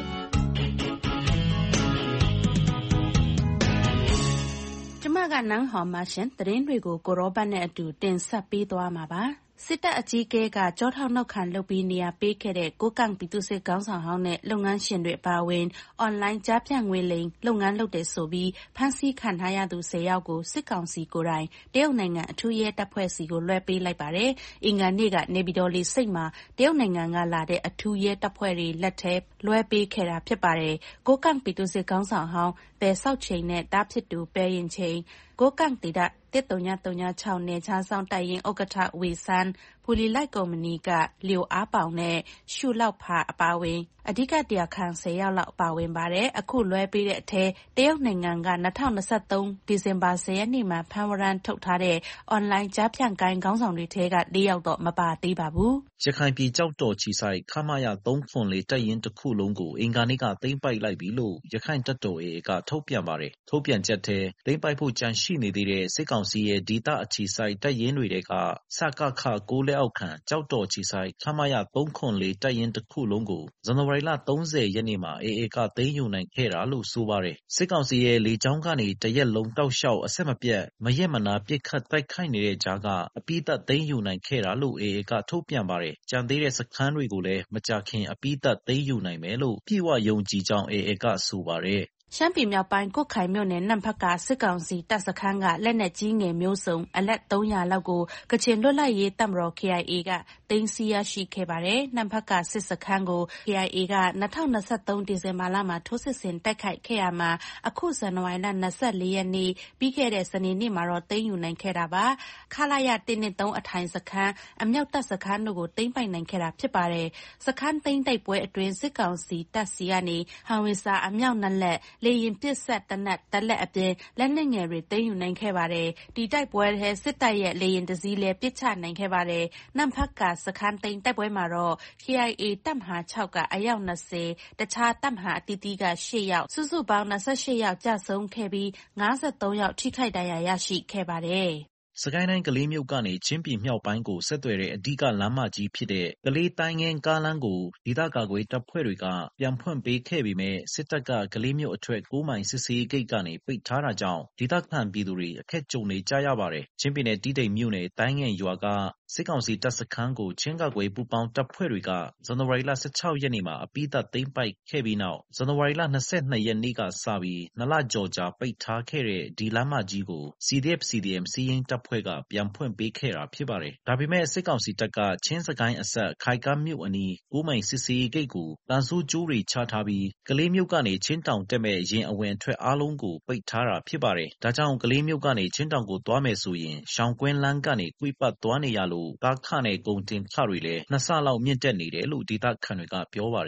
[SPEAKER 21] ။ကျမကနန်းဟော်မရှင်သတင်းတွေကိုကိုရောဘတ်နဲ့အတူတင်ဆက်ပေးသွားမှာပါ။စစ်တပ်အကြီးအကဲကကြောထောက်နောက်ခံလုပ်ပြီးနေရာပေးခဲ့တဲ့ကိုကန့်ပြည်သူစစ်ခေါင်းဆောင်ဟောင်းနဲ့လုပ်ငန်းရှင်တွေပါဝင်အွန်လိုင်းကြားဖြန့်ငွေလိမ်လုပ်ငန်းလုပ်တဲ့ဆိုပြီးဖမ်းဆီးခံထားရသူဆယ်ယောက်ကိုစစ်ကောင်စီကိုယ်တိုင်တရုတ်နိုင်ငံအထူးရဲတပ်ဖွဲ့စီကိုလွှဲပေးလိုက်ပါတယ်။အင်္ဂါနေ့ကနေပြည်တော်လေးစိတ်မှာတရုတ်နိုင်ငံကလာတဲ့အထူးရဲတပ်ဖွဲ့တွေလက်ထဲလွှဲပေးခဲ့တာဖြစ်ပါတယ်။ကိုကန့်ပြည်သူစစ်ခေါင်းဆောင်ဟောင်းပယ်ဆောက်ချိန်နဲ့တားဖြစ်သူပယ်ရင်ချိန်ကိုကန့်ဒေတာတစ်တုံညာတုံညာ၆နယ်ခြားဆောင်တိုင်ရင်ဥက္ကဋ္ဌဝေဆန်းဖူလီလိုက်ကုမ္ပဏီကလျိုအားပေါင်နဲ့ရှုလောက်ဖာအပါဝင်အဓိကတရားခံဆယ်ယောက်လောက်ပါဝင်ပါတယ်အခုလွှဲပေးတဲ့အထဲတရုတ်နိုင်ငံက၂၀၂၃ဒီဇင်ဘာ၁၀ရက်နေ့မှာဖမ်းဝရမ်းထုတ်ထားတဲ့အွန်လိုင်းကြားဖြန့်ကိုင်းခေါင်းဆောင်တွေထဲက၄ယောက်တော့မပါသေးပါဘူး
[SPEAKER 22] ရခိုင်ပြည်ကြောက်တော်ချီဆိုင်ခမာယသုံးခွန်လေးတပ်ရင်းတစ်ခုလုံးကိုအင်္ဂါနေ့ကသိမ်းပိုက်လိုက်ပြီလို့ရခိုင်တပ်တော် A ကထုတ်ပြန်ပါတယ်ထုတ်ပြန်ချက်ထဲသိမ်းပိုက်ဖို့ကြံရှိနေသေးတဲ့စစ်ကောင်စီရဲ့ဒေသအခြေဆိုင်တပ်ရင်းတွေတဲကစကခကိုလက်အောက်ခံကြောက်တော်ချီဆိုင်ခမာယသုံးခွန်လေးတပ်ရင်းတစ်ခုလုံးကိုဇန်နဝါရီလ၃၀ရက်နေ့မှာ A A ကသိမ်းယူနိုင်ခဲ့တာလို့ဆိုပါတယ်စစ်ကောင်စီရဲ့လေကြောင်းကနေတရက်လုံးတောက်လျှောက်အဆက်မပြတ်မရက်မနာပစ်ခတ်တိုက်ခိုက်နေတဲ့ကြားကအပိသက်သိမ်းယူနိုင်ခဲ့တာလို့ A A ကထုတ်ပြန်ပါတယ်ကြံသေးတဲ့စခန်းတွေကိုလည်းမကြခင်အပိသက်သိမ်းယူနိုင်မယ်လို့ပြည့်ဝယုံကြည်ကြောင်း A A ကဆိုပါတယ်
[SPEAKER 21] ရှမ်းပြည်မြောက်ပိုင်းကွတ်ခိုင်မြို့နယ်နန့်ဖက်ကစစ်ကောင်စီတပ်စခန်းကလက်နက်ကြီးငယ်မျိုးစုံအလက်၃၀၀လောက်ကိုကချင်လွတ်လပ်ရေးတပ်မတော် K I A ကသိမ်းဆည်းရရှိခဲ့ပါတယ်။နန့်ဖက်ကစစ်စခန်းကို K I A က၂၀၂၃ဒီဇင်ဘာလမှာထိုးစစ်ဆင်တိုက်ခိုက်ခဲ့ရမှာအခုဇန်နဝါရီလ၂၄ရက်နေ့ပြီးခဲ့တဲ့စနေနေ့မှာတော့သိမ်းယူနိုင်ခဲ့တာပါ။ခလာရ၁၂၃အထိုင်စခန်းအမြောက်တပ်စခန်းတို့ကိုသိမ်းပိုက်နိုင်ခဲ့တာဖြစ်ပါတယ်။စခန်းသိမ်းတိုက်ပွဲအတွင်းစစ်ကောင်စီတပ်စီကနေဟန်ဝီစာအမြောက်နှစ်လက်လေရင်ပစ်ဆက်တနက်တလက်အပြင်လက်နက်ငယ်တွေသိမ်းယူနိုင်ခဲ့ပါတယ်။ဒီတိုက်ပွဲထဲစစ်တပ်ရဲ့လေရင်တစည်းလည်းပစ်ချနိုင်ခဲ့ပါတယ်။နန့်ဖက်ကစခန်းသိမ်းတိုက်ပွဲမှာတော့ K I A တပ်မဟာ၆ကအယောက်၂၀တခြားတပ်မဟာအသီးသီးက၈ယောက်စုစုပေါင်း၂၈ယောက်ကြဆုံးခဲ့ပြီး၅၃ယောက်ထိခိုက်ဒဏ်ရာရရှိခဲ့ပါတယ်။
[SPEAKER 22] စကိုင်းတိုင်းကလေးမြို့ကနေချင်းပြည်မြောက်ပိုင်းကိုဆက်သွယ်တဲ့အဓိကလမ်းမကြီးဖြစ်တဲ့ကလေးတိုင်းငင်းကားလမ်းကိုဒေသကာကွယ်တပ်ဖွဲ့တွေကပြန်ဖွင့်ပေးခဲ့ပေမဲ့စစ်တပ်ကကလေးမြို့အထက်၉မိုင်စစ်ဆေးဂိတ်ကနေပိတ်ထားတာကြောင့်ဒေသခံပြည်သူတွေအခက်ကြုံနေကြရပါတယ်။ချင်းပြည်နယ်တီးတိမ်မြို့နယ်တိုင်းငင်းရွာကစစ်ကောင်စီတပ်စခန်းကိုချင်းကာကွယ်ပူးပေါင်းတပ်ဖွဲ့တွေကဇန်နဝါရီလ၁၆ရက်နေ့မှာအပိသက်သိမ်းပိုက်ခဲ့ပြီးနောက်ဇန်နဝါရီလ၂၂ရက်နေ့ကစပြီးနှစ်လကျော်ကြာပိတ်ထားခဲ့တဲ့ဒီလမ်းမကြီးကို C D F C D M စီးရင်တပ်ဖွဲ့ကပြန်ဖွင့်ပေးခဲ့တာဖြစ်ပါတယ်။ဒါပေမဲ့စစ်ကောင်စီတပ်ကချင်းစကိုင်းအဆက်ခိုင်ကမ်းမြို့အနီး၉မိုင်စစ်ဆေးဂိတ်ကိုတန်ဆိုးကျိုးတွေချထားပြီးကလေးမြို့ကနေချင်းတောင်တက်မဲ့ရင်အဝင်အထွက်အားလုံးကိုပိတ်ထားတာဖြစ်ပါတယ်။ဒါကြောင့်ကလေးမြို့ကနေချင်းတောင်ကိုသွားမယ်ဆိုရင်ရှောင်းကွင်းလမ်းကနေကွေ့ပတ်သွားနေရလို့ကားခနဲ့ကုန်တင်ခတွေလည်းနှစ်ဆလောက်မြင့်တက်နေတယ်လို့ဒေသခံတွေကပြောပါတယ်။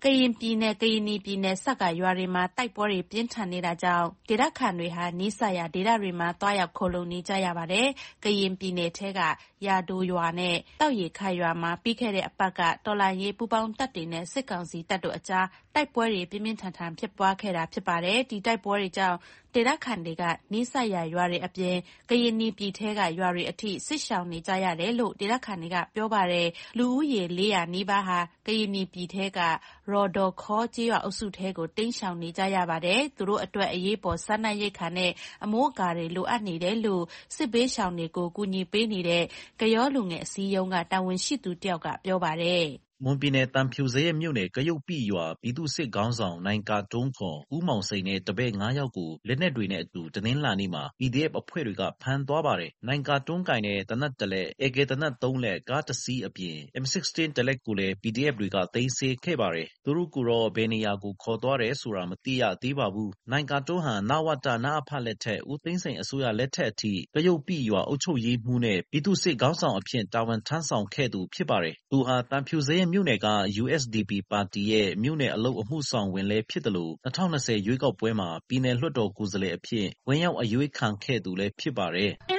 [SPEAKER 21] ကရင်ပြည်နယ်ကရင်ပြည်နယ်စက်ကရွာတွေမှာတိုက်ပွဲတွေပြင်းထန်နေတာကြောင့်ဒေသခံတွေဟာနီးစပ်ရာဒေသတွေမှာတွားရောက်ခိုလုံနေကြရပါတယ်။ကရင်ပြည်နယ်ထဲကရာဒိုရွာနဲ့တောက်ရီခါရွာမှာပြီးခဲ့တဲ့အပတ်ကတော်လှန်ရေးပူးပေါင်းတပ်တွေနဲ့စစ်ကောင်စီတပ်တို့အကြားတိုက်ပွဲတွေပြင်းပြင်းထန်ထန်ဖြစ်ပွားခဲ့တာဖြစ်ပါတယ်။ဒီတိုက်ပွဲတွေကြောင့်ဒေသခံတွေကနီးစပ်ရာရွာတွေအပြင်ကရင်ပြည်ထဲကရွာတွေအထိစစ်ရှောင်နေကြရတယ်လို့ဒေသခံတွေကပြောပါတယ်။လူဦးရေလေးရာနီးပါးဟာကရင်ပြည်ထဲကရော်ဒေါ်ခေါ်ကျေးရွာအုပ်စုထဲကိုတိမ်းရှောင်နေကြရပါတယ်။သူတို့အတွက်အရေးပေါ်စားနပ်ရိက္ခာနဲ့အမိုးအကာတွေလိုအပ်နေတယ်လို့စစ်ဘေးရှောင်တွေကိုကူညီပေးနေတဲ့ကယောလူငယ်အစည်းအရုံးကတာဝန်ရှိသူတယောက်ကပြောပါတယ်။မွန်ပြည်နယ်တန်ဖြူစရဲမြို့နယ်ကရုတ်ပိရွာပြည်သူ့စစ်ခေါင်းဆောင်နိုင်ကာတုံးခေါ်ဦးမောင်စိန်နဲ့တပည့်ငါးယောက်ကိုလက်နက်တွေနဲ့အတူတင်းလာနေမှာ ပီဒီအက်ဖ် အဖွဲ့တွေကဖမ်းသွားပါတယ်။နိုင်ကာတုံးကင်တဲ့တနတ်တလက်အေကေတနတ်သုံးလက်ကားတစ်စီးအပြင် အမ်16 တလက်ကိုလည်း ပီဒီအက်ဖ် တွေကသိမ်းဆည်းခဲ့ပါတယ်။သူတို့ကိုတော့ဘယ်နေရာကိုခေါ်သွားတယ်ဆိုတာမသိရသေးပါဘူး။နိုင်ကာတုံးဟာနဝတနအဖလက်ထက်ဦးသိန်းစိန်အစိုးရလက်ထက်အထိကရုတ်ပိရွာအုပ်ချုပ်ရေးမှူးနဲ့ပြည်သူ့စစ်ခေါင်းဆောင်အဖြစ်တာဝန်ထမ်းဆောင်ခဲ့သူဖြစ်ပါတယ်။သူဟာတန်ဖြူစရဲမြို့နယ်က ယူ အက်စ် ဒီ ပီ ပါတီရဲ့မြို့နယ်အလုပ်အမှုဆောင်ဝင်လည်းဖြစ်တယ်လို့၂၀၂၀ရွေးကောက်ပွဲမှာပြည်နယ်လွှတ်တော်ကိုယ်စားလှယ်အဖြစ်ဝင်ရောက်အရွေးခံခဲ့သူလည်းဖြစ်ပါတယ်။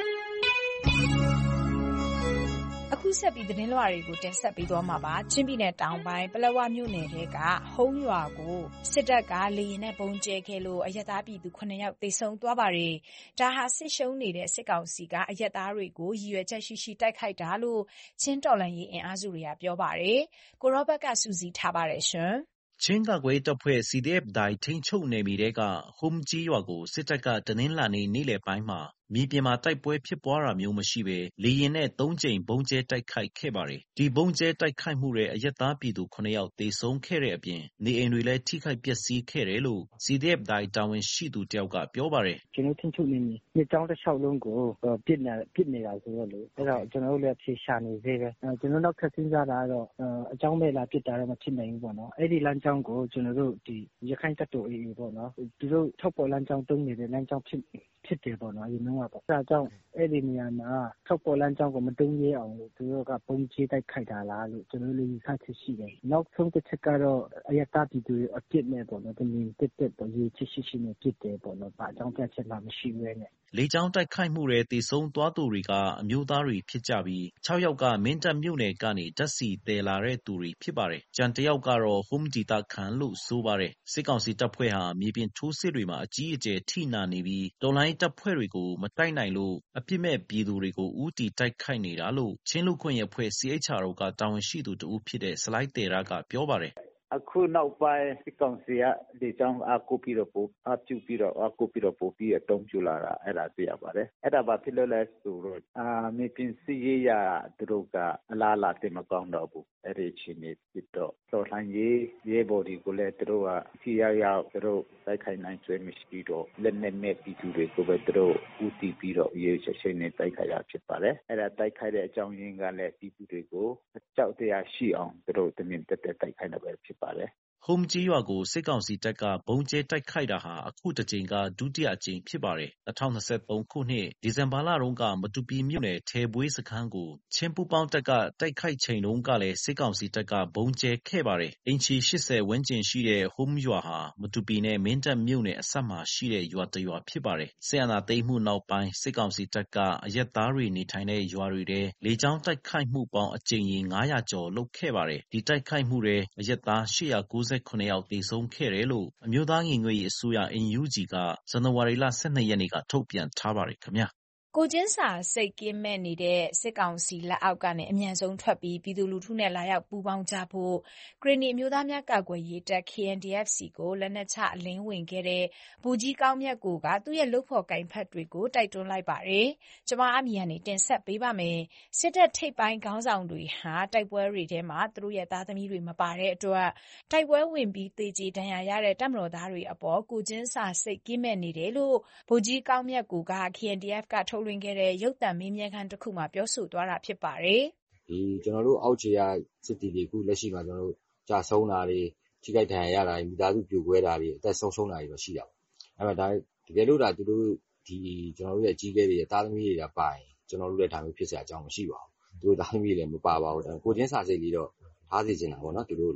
[SPEAKER 1] အခုဆက်ပြီးသတင်းလွှာတွေကိုတင်ဆက်ပေးသွားမှာပါ။ချင်းပြည်နယ်တောင်ပိုင်းပလက်ဝမြို့နယ်ထဲကဟုံးရွာကိုစစ်တပ်ကလေယာဉ်နဲ့ပုံကျဲခဲ့လို့အရက်သားပြည်သူခုနှစ်ယောက်သေဆုံးသွားပါတယ်။ဒါဟာစစ်ရှုံးနေတဲ့စစ်ကောင်စီကအရက်သားတွေကိုရည်ရွယ်ချက်ရှိရှိတိုက်ခိုက်တာလို့ချင်းတော်လှန်ရေးအင်အားစုတွေကပြောပါတယ်။ကိုရောဘတ်ကစူးစီးထားပါတယ်ရှင်။
[SPEAKER 22] ချင်းကာကွယ်တပ်ဖွဲ့ စီ ဒီ အက်ဖ် ဒိုင်ထိန်းချုပ်နယ်မြေထဲကဟုမ်ကြီးရွာကိုစစ်တပ်ကတနင်္လာနေ့နေ့လယ်ပိုင်းမှာမြေပြင်မှာတိုက်ပွဲဖြစ်ပွားတာမျိုးမရှိဘဲလေယာဉ်နဲ့သုံးကြိမ်ဗုံးကျဲတိုက်ခိုက်ခဲ့ပါတယ်။ဒီဗုံးကျဲတိုက်ခိုက်မှုတွေအရက်သားပြည်သူခုနှစ်ယောက်သေဆုံးခဲ့တဲ့အပြင်နေအိမ်တွေလည်းထိခိုက်ပျက်စီးခဲ့တယ်လို့ စီ ဒီ အက်ဖ် ဒိုင်တာဝန်ရှိသူတယောက်ကပြောပါတယ်
[SPEAKER 5] ။ကျွန်တော်ထိန်းချုပ်နေနေမြေကြောင်းတစ်လျှောက်လုံးကိုပြစ်နေပြစ်နေတာဆိုတော့လေအဲ့တော့ကျွန်တော်တို့လည်းဖြေရှာနေသေးတယ်။ကျွန်တော်နောက်ထပ်စဉ်းစားတာကတော့အကြောင်းမဲ့လာပြစ်တာတော့မဖြစ်နိုင်ဘူးပေါ့နော်။အဲ့ဒီလမ်းကြောင်းကိုကျွန်တော်တို့ဒီရခိုင်တပ်တော် အေအေ ပေါ့နော်။သူတို့ထောက်ပေါ်လမ်းကြောင်းတုံးနေတဲ့လမ်းကြောင်းဖြစ်ဖြစ်တယ်ပေါ့နော်။အရင်ကပေါ့။ဒါကြောင့်အဲ့ဒီနေရာမှာထောက်ပေါ်လမ်းကြောင်းကိုမတုံးရဲအောင်လို့သူတို့ကပုံချေတိုက်ခိုက်တာလားလို့ကျွန်တော်တို့လည်းယူဆချက်ရှိတယ်။နောက်ဆုံးတစ်ချက်ကတော့အယက်သားပြည်သူအပြစ်နဲ့ပေါ့နော်။ဒီနေ့တက်တက်ပေါ်ရေးချစ်ရှိရှိနဲ့ပြစ်တယ်ပေါ့နော်။ဘာအကြောင်းပြချက်မှမရှိဘဲနဲ့
[SPEAKER 22] လေကြောင်းတိုက်ခိုက်မှုတွေသေဆုံးသွားသူတွေကအမျိုးသားတွေဖြစ်ကြပြီး၆ယောက်ကမင်းတပ်မြို့နယ်ကနေဓာတ်ဆီတည်လာတဲ့သူတွေဖြစ်ပါတယ်။ကျန်တယောက်ကတော့ဟုမ်ဒေသခံလို့ဆိုပါတယ်။စစ်ကောင်စီတပ်ဖွဲ့ဟာမြေပြင်ထိုးစစ်တွေမှာအကြီးအကျယ်ထိနာနေပြီးတော်လိုင်းတပ်ဖွဲ့တွေကိုမတိုက်နိုင်လို့အပြစ်မဲ့ပြည်သူတွေကိုဦးတည်တိုက်ခိုက်နေတာလို့ချင်းလူခွင့်ရဖွဲ့ စီ အိတ်ချ် အာ ကတာဝန်ရှိသူတဦးဖြစ်တဲ့စလိုက်တေရာကပြောပါတယ်။
[SPEAKER 5] အခုနောက်ပိုင်းစစ်ကောင်စီကဒီကြောင့်အကူပြီးတော့ပို့အပြူပြီးတော့အကူပြီးတော့ပို့ပြီးအတုံးပြလာတာအဲ့ဒါသိရပါတယ်အဲ့ဒါဘာဖြစ်လို့လဲဆိုတော့အာမြေပြင်စီးရသူတို့ကအလားလာတင်မကောင်းတော့ဘူးအဲ့ဒီချင်းနေပြီးတော့တော်လှန်ရေးရဲဘော်တွေကိုလည်းသူတို့ကဖြီရောက်ရောက်သူတို့တိုက်ခိုက်နိုင်ဆွဲမရှိတော့လက်နက်မဲ့ပြည်သူတွေကိုပဲသူတို့ဦးတည်ပြီးတော့ရေးချက်ချင်းနဲ့တိုက်ခိုက်ရဖြစ်ပါတယ်အဲ့ဒါတိုက်ခိုက်တဲ့အကြောင်းရင်းကလည်းပြည်သူတွေကိုကြောက်တရားရှိအောင်သူတို့တမင်တက်တက်တိုက်ခိုက်တာပဲဖြစ်ပါတယ်
[SPEAKER 22] ဟုမ်ကြီးရွာကိုစစ်ကောင်စီတပ်ကဗုံးကျဲတိုက်ခိုက်တာဟာအခုတစ်ကြိမ်ကဒုတိယအကြိမ်ဖြစ်ပါတယ်။၂၀၂၃ခုနှစ်ဒီဇင်ဘာလတုန်းကမတူပီမြို့နယ်ထဲပွေးစခန်းကိုချင်းပူပေါင်းတပ်ကတိုက်ခိုက်ချိန်တုန်းကလည်းစစ်ကောင်စီတပ်ကဗုံးကျဲခဲ့ပါတယ်။အင်ချီ၈၀ဝန်းကျင်ရှိတဲ့ဟုမ်ရွာဟာမတူပီနဲ့မင်းတပ်မြို့နယ်အစပ်မှာရှိတဲ့ရွာတစ်ရွာဖြစ်ပါတယ်။စစ်အာဏာသိမ်းမှုနောက်ပိုင်းစစ်ကောင်စီတပ်ကအရက်သားတွေနေထိုင်တဲ့ရွာတွေထဲလေကြောင်းတိုက်ခိုက်မှုပေါင်းအကြိမ်ရေငါးရာကျော်လုပ်ခဲ့ပါတယ်။ဒီတိုက်ခိုက်မှုတွေအရက်သား၈၉၉ယောက်သေဆုံးခဲ့တယ်လို့အမျိုးသားညီညွတ်ရေးအစိုးရ အန် ယူ ဂျီ ကဇန်နဝါရီလ၁၂ရက်နေ့ကထုတ်ပြန်ထားပါတယ်ခင်ဗျာ
[SPEAKER 1] ကိုကျင်းစာစိတ်ကင်းမဲ့နေတဲ့စစ်ကောင်စီလက်အောက်ကနေအမြန်ဆုံးထွက်ပြီးပြည်သူလူထုနဲ့လာရောက်ပူးပေါင်းကြဖို့ကရင်နီအမျိုးသားများကာကွယ်ရေးတပ် ကေ အန် ဒီ အက်ဖ် စီကိုလက်နက်ချအလင်းဝင်ခဲ့တဲ့ဗိုလ်ကြီးကောင်းမြတ်ကိုကသူ့ရဲ့လုပ်ဖော်ကိုင်ဖက်တွေကိုတိုက်တွန်းလိုက်ပါတယ်။ကျွန်မအမီကနေတင်ဆက်ပေးပါမယ်။စစ်တပ်ထိပ်ပိုင်းခေါင်းဆောင်တွေဟာတိုက်ပွဲတွေထဲမှာသူတို့ရဲ့သားသမီးတွေမပါတဲ့အတွက်တိုက်ပွဲဝင်ပြီးသေကြေဒဏ်ရာရတဲ့တပ်မတော်သားတွေအပေါ်ကိုကျင်းစာစိတ်ကင်းမဲ့နေတယ်လို့ဗိုလ်ကြီးကောင်းမြတ်ကိုက ကေ အန် ဒီ အက်ဖ် ကထုတ်လွှင့်ခဲ့တဲ့ရုပ်သံမေးမြန်းခန်းတစ်ခုမှာပြောဆိုသွားတာဖြစ်ပါတယ်
[SPEAKER 23] ။ဒီကျွန်တော်တို့အောက်ခြေကစစ်တီတွေခုလက်ရှိမှာကျွန်တော်တို့ကြာဆုံးတာတွေထိခိုက်ဒဏ်ရာရတာတွေမိသားစုပြိုကွဲတာတွေအသက်ဆုံးရှုံးတာတွေတော့ရှိတာပေါ့။အဲ့မှာဒါတကယ်လို့ဒါသူတို့ဒီကျွန်တော်တို့ရဲ့အကြီးအကဲတွေတားသမီးတွေကပိုင်ကျွန်တော်တို့လည်းဒါမျိုးဖြစ်စရာအကြောင်းမရှိပါဘူး။သူတို့တားသမီးတွေလည်းမပါပါဘူး။ကိုချင်းစာစိတ်လေးတော့ထားစီချင်တာပေါ့နော်သူတို့လည်း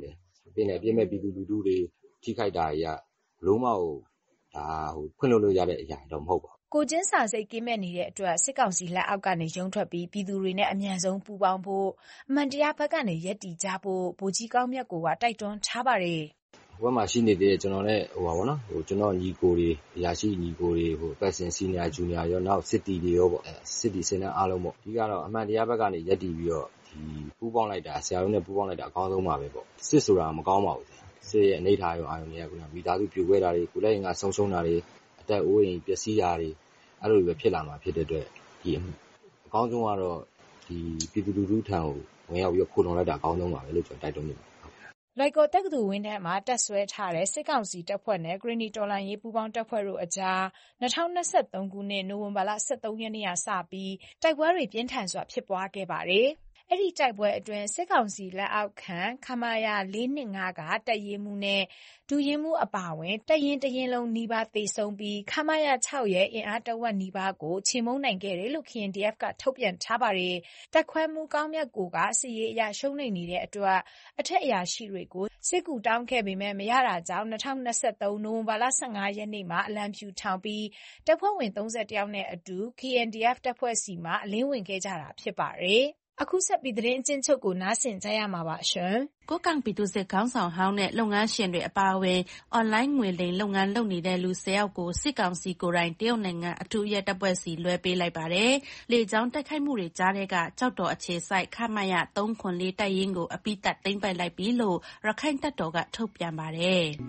[SPEAKER 23] ပင်လယ်ပြည့်မဲ့ပြည်သူလူထုတွေထိခိုက်တာတွေကလုံးဝဟိုဒါဟိုခွင့်လွှတ်လို့ရတဲ့အရာတော့မဟုတ်ပါဘူး
[SPEAKER 1] ကိုကျင်းစာစိတ်ကင်းမဲ့နေတဲ့အတွက်စစ်ကောင်စီလက်အောက်ကနေရုံထွက်ပြီးပြည်သူတွေနဲ့အမြန်ဆုံးပူးပေါင်းဖို့အမှန်တရားဘက်ကနေရက်တီကြဖို့ဗိုလ်ကြီးကောင်းမြတ်ကိုကတိုက်တွန်းထားပါတယ်
[SPEAKER 23] ဟိုဘက်မှာရှိနေတဲ့ကျွန်တော်နဲ့ဟိုပါဗောနော်ဟိုကျွန်တော်ညီကိုတွေအရာရှိညီကိုတွေဟိုပတ်စင်စီနီယာဂျူနီယာရောနောက်စစ်တီတွေရောပေါ့စစ်တီစင်တဲ့အားလုံးပေါ့ဒီကတော့အမှန်တရားဘက်ကနေရက်တီပြီးတော့ဒီပူးပေါင်းလိုက်တာဆရာတို့နဲ့ပူးပေါင်းလိုက်တာအကောင်းဆုံးပါပဲပေါ့စစ်ဆိုတာမကောင်းပါဘူးစစ်ရဲ့အနေထားရောအာရုံတွေကကမိသားစုပြိုကွဲတာတွေကိုလည်းငါဆုံးရှုံးတာတွေအသက်အိုးအိမ်ပျက်စီးတာတွေအဲ့လိုပဲဖြစ်လာမှာဖြစ်တဲ့အတွက်ဒီအကောင်းဆုံးကတော့ဒီပြည်သူလူထုထံကိုဝင်ရောက်ပြီးခိုးလုံလိုက်တာအကောင်းဆုံးပါပဲလို့ကျွန်တော်တိုက်တွန်းနေပါတယ်
[SPEAKER 1] လွိုက်ကော်တက္ကသိုလ်ဝင်းထဲမှာတက်ဆွဲထားတဲ့စစ်ကောင်စီတပ်ဖွဲ့နဲ့ဂရနီတော်လှန်ရေးပူးပေါင်းတပ်ဖွဲ့တို့အကြား၂၀၂၃ခုနှစ်နိုဝင်ဘာလ၁၃ရက်နေ့ကစပြီးတိုက်ပွဲတွေပြင်းထန်စွာဖြစ်ပွားခဲ့ပါတယ်။အဲ့ဒီတိုက်ပွဲအတွင်းစစ်ကောင်စီလက်အောက်ခံခမာယာ၄၂၅ကတပ်ရင်းမှုနဲ့ဒူရင်မှုအပါအဝင်တပ်ရင်းတရင်လုံးနီးပါးသေဆုံးပြီးခမာယာ၆ရဲ့အင်အားတဝက်နီးပါးကိုချေမှုန်းနိုင်ခဲ့တယ်လို့ K N D F ကထုတ်ပြန်ထားပါတယ်။တပ်ခွဲမှုကောင်းမြတ်ကိုကစစ်ရေးအရာရှုံးနိမ့်နေတဲ့အတွက်အထက်အရာရှိတွေကိုစစ်ကူတောင်းခဲ့ပေမဲ့မရတာကြောင့်၂၀၂၃နိုဝင်ဘာလ၁၅ရက်နေ့မှာအလံဖြူထောင်ပြီးတပ်ဖွဲ့ဝင်၃၁ယောက်နဲ့အတူ K N D F တပ်ဖွဲ့စီမှအလင်းဝင်ခဲ့ကြတာဖြစ်ပါတယ်။အခုဆက်ပြီးသတင်းအကျဉ်းချုပ်ကိုနားဆင်ကြရမှာပါရှင်
[SPEAKER 21] ။ကိုကန့်ပြည်သူစစ်ခေါင်းဆောင်ဟောင်းနဲ့လုပ်ငန်းရှင်တွေအပါအဝင်အွန်လိုင်းငွေလိမ်လုပ်ငန်းလုပ်နေတဲ့လူ၁၀ယောက်ကိုစစ်ကောင်စီကိုယ်တိုင်တရုတ်နိုင်ငံအထူးရဲတပ်ဖွဲ့စီလွှဲပေးလိုက်ပါတယ်။လေကြောင်းတိုက်ခိုက်မှုတွေကြားထဲကကြောက်တော်အခြေစိုက်ခမရ၃၇၄တပ်ရင်းကိုအပိသက်သိမ်းပိုက်လိုက်ပြီလို့ရခိုင်တပ်တော်ကထုတ်ပြန်ပါတယ်။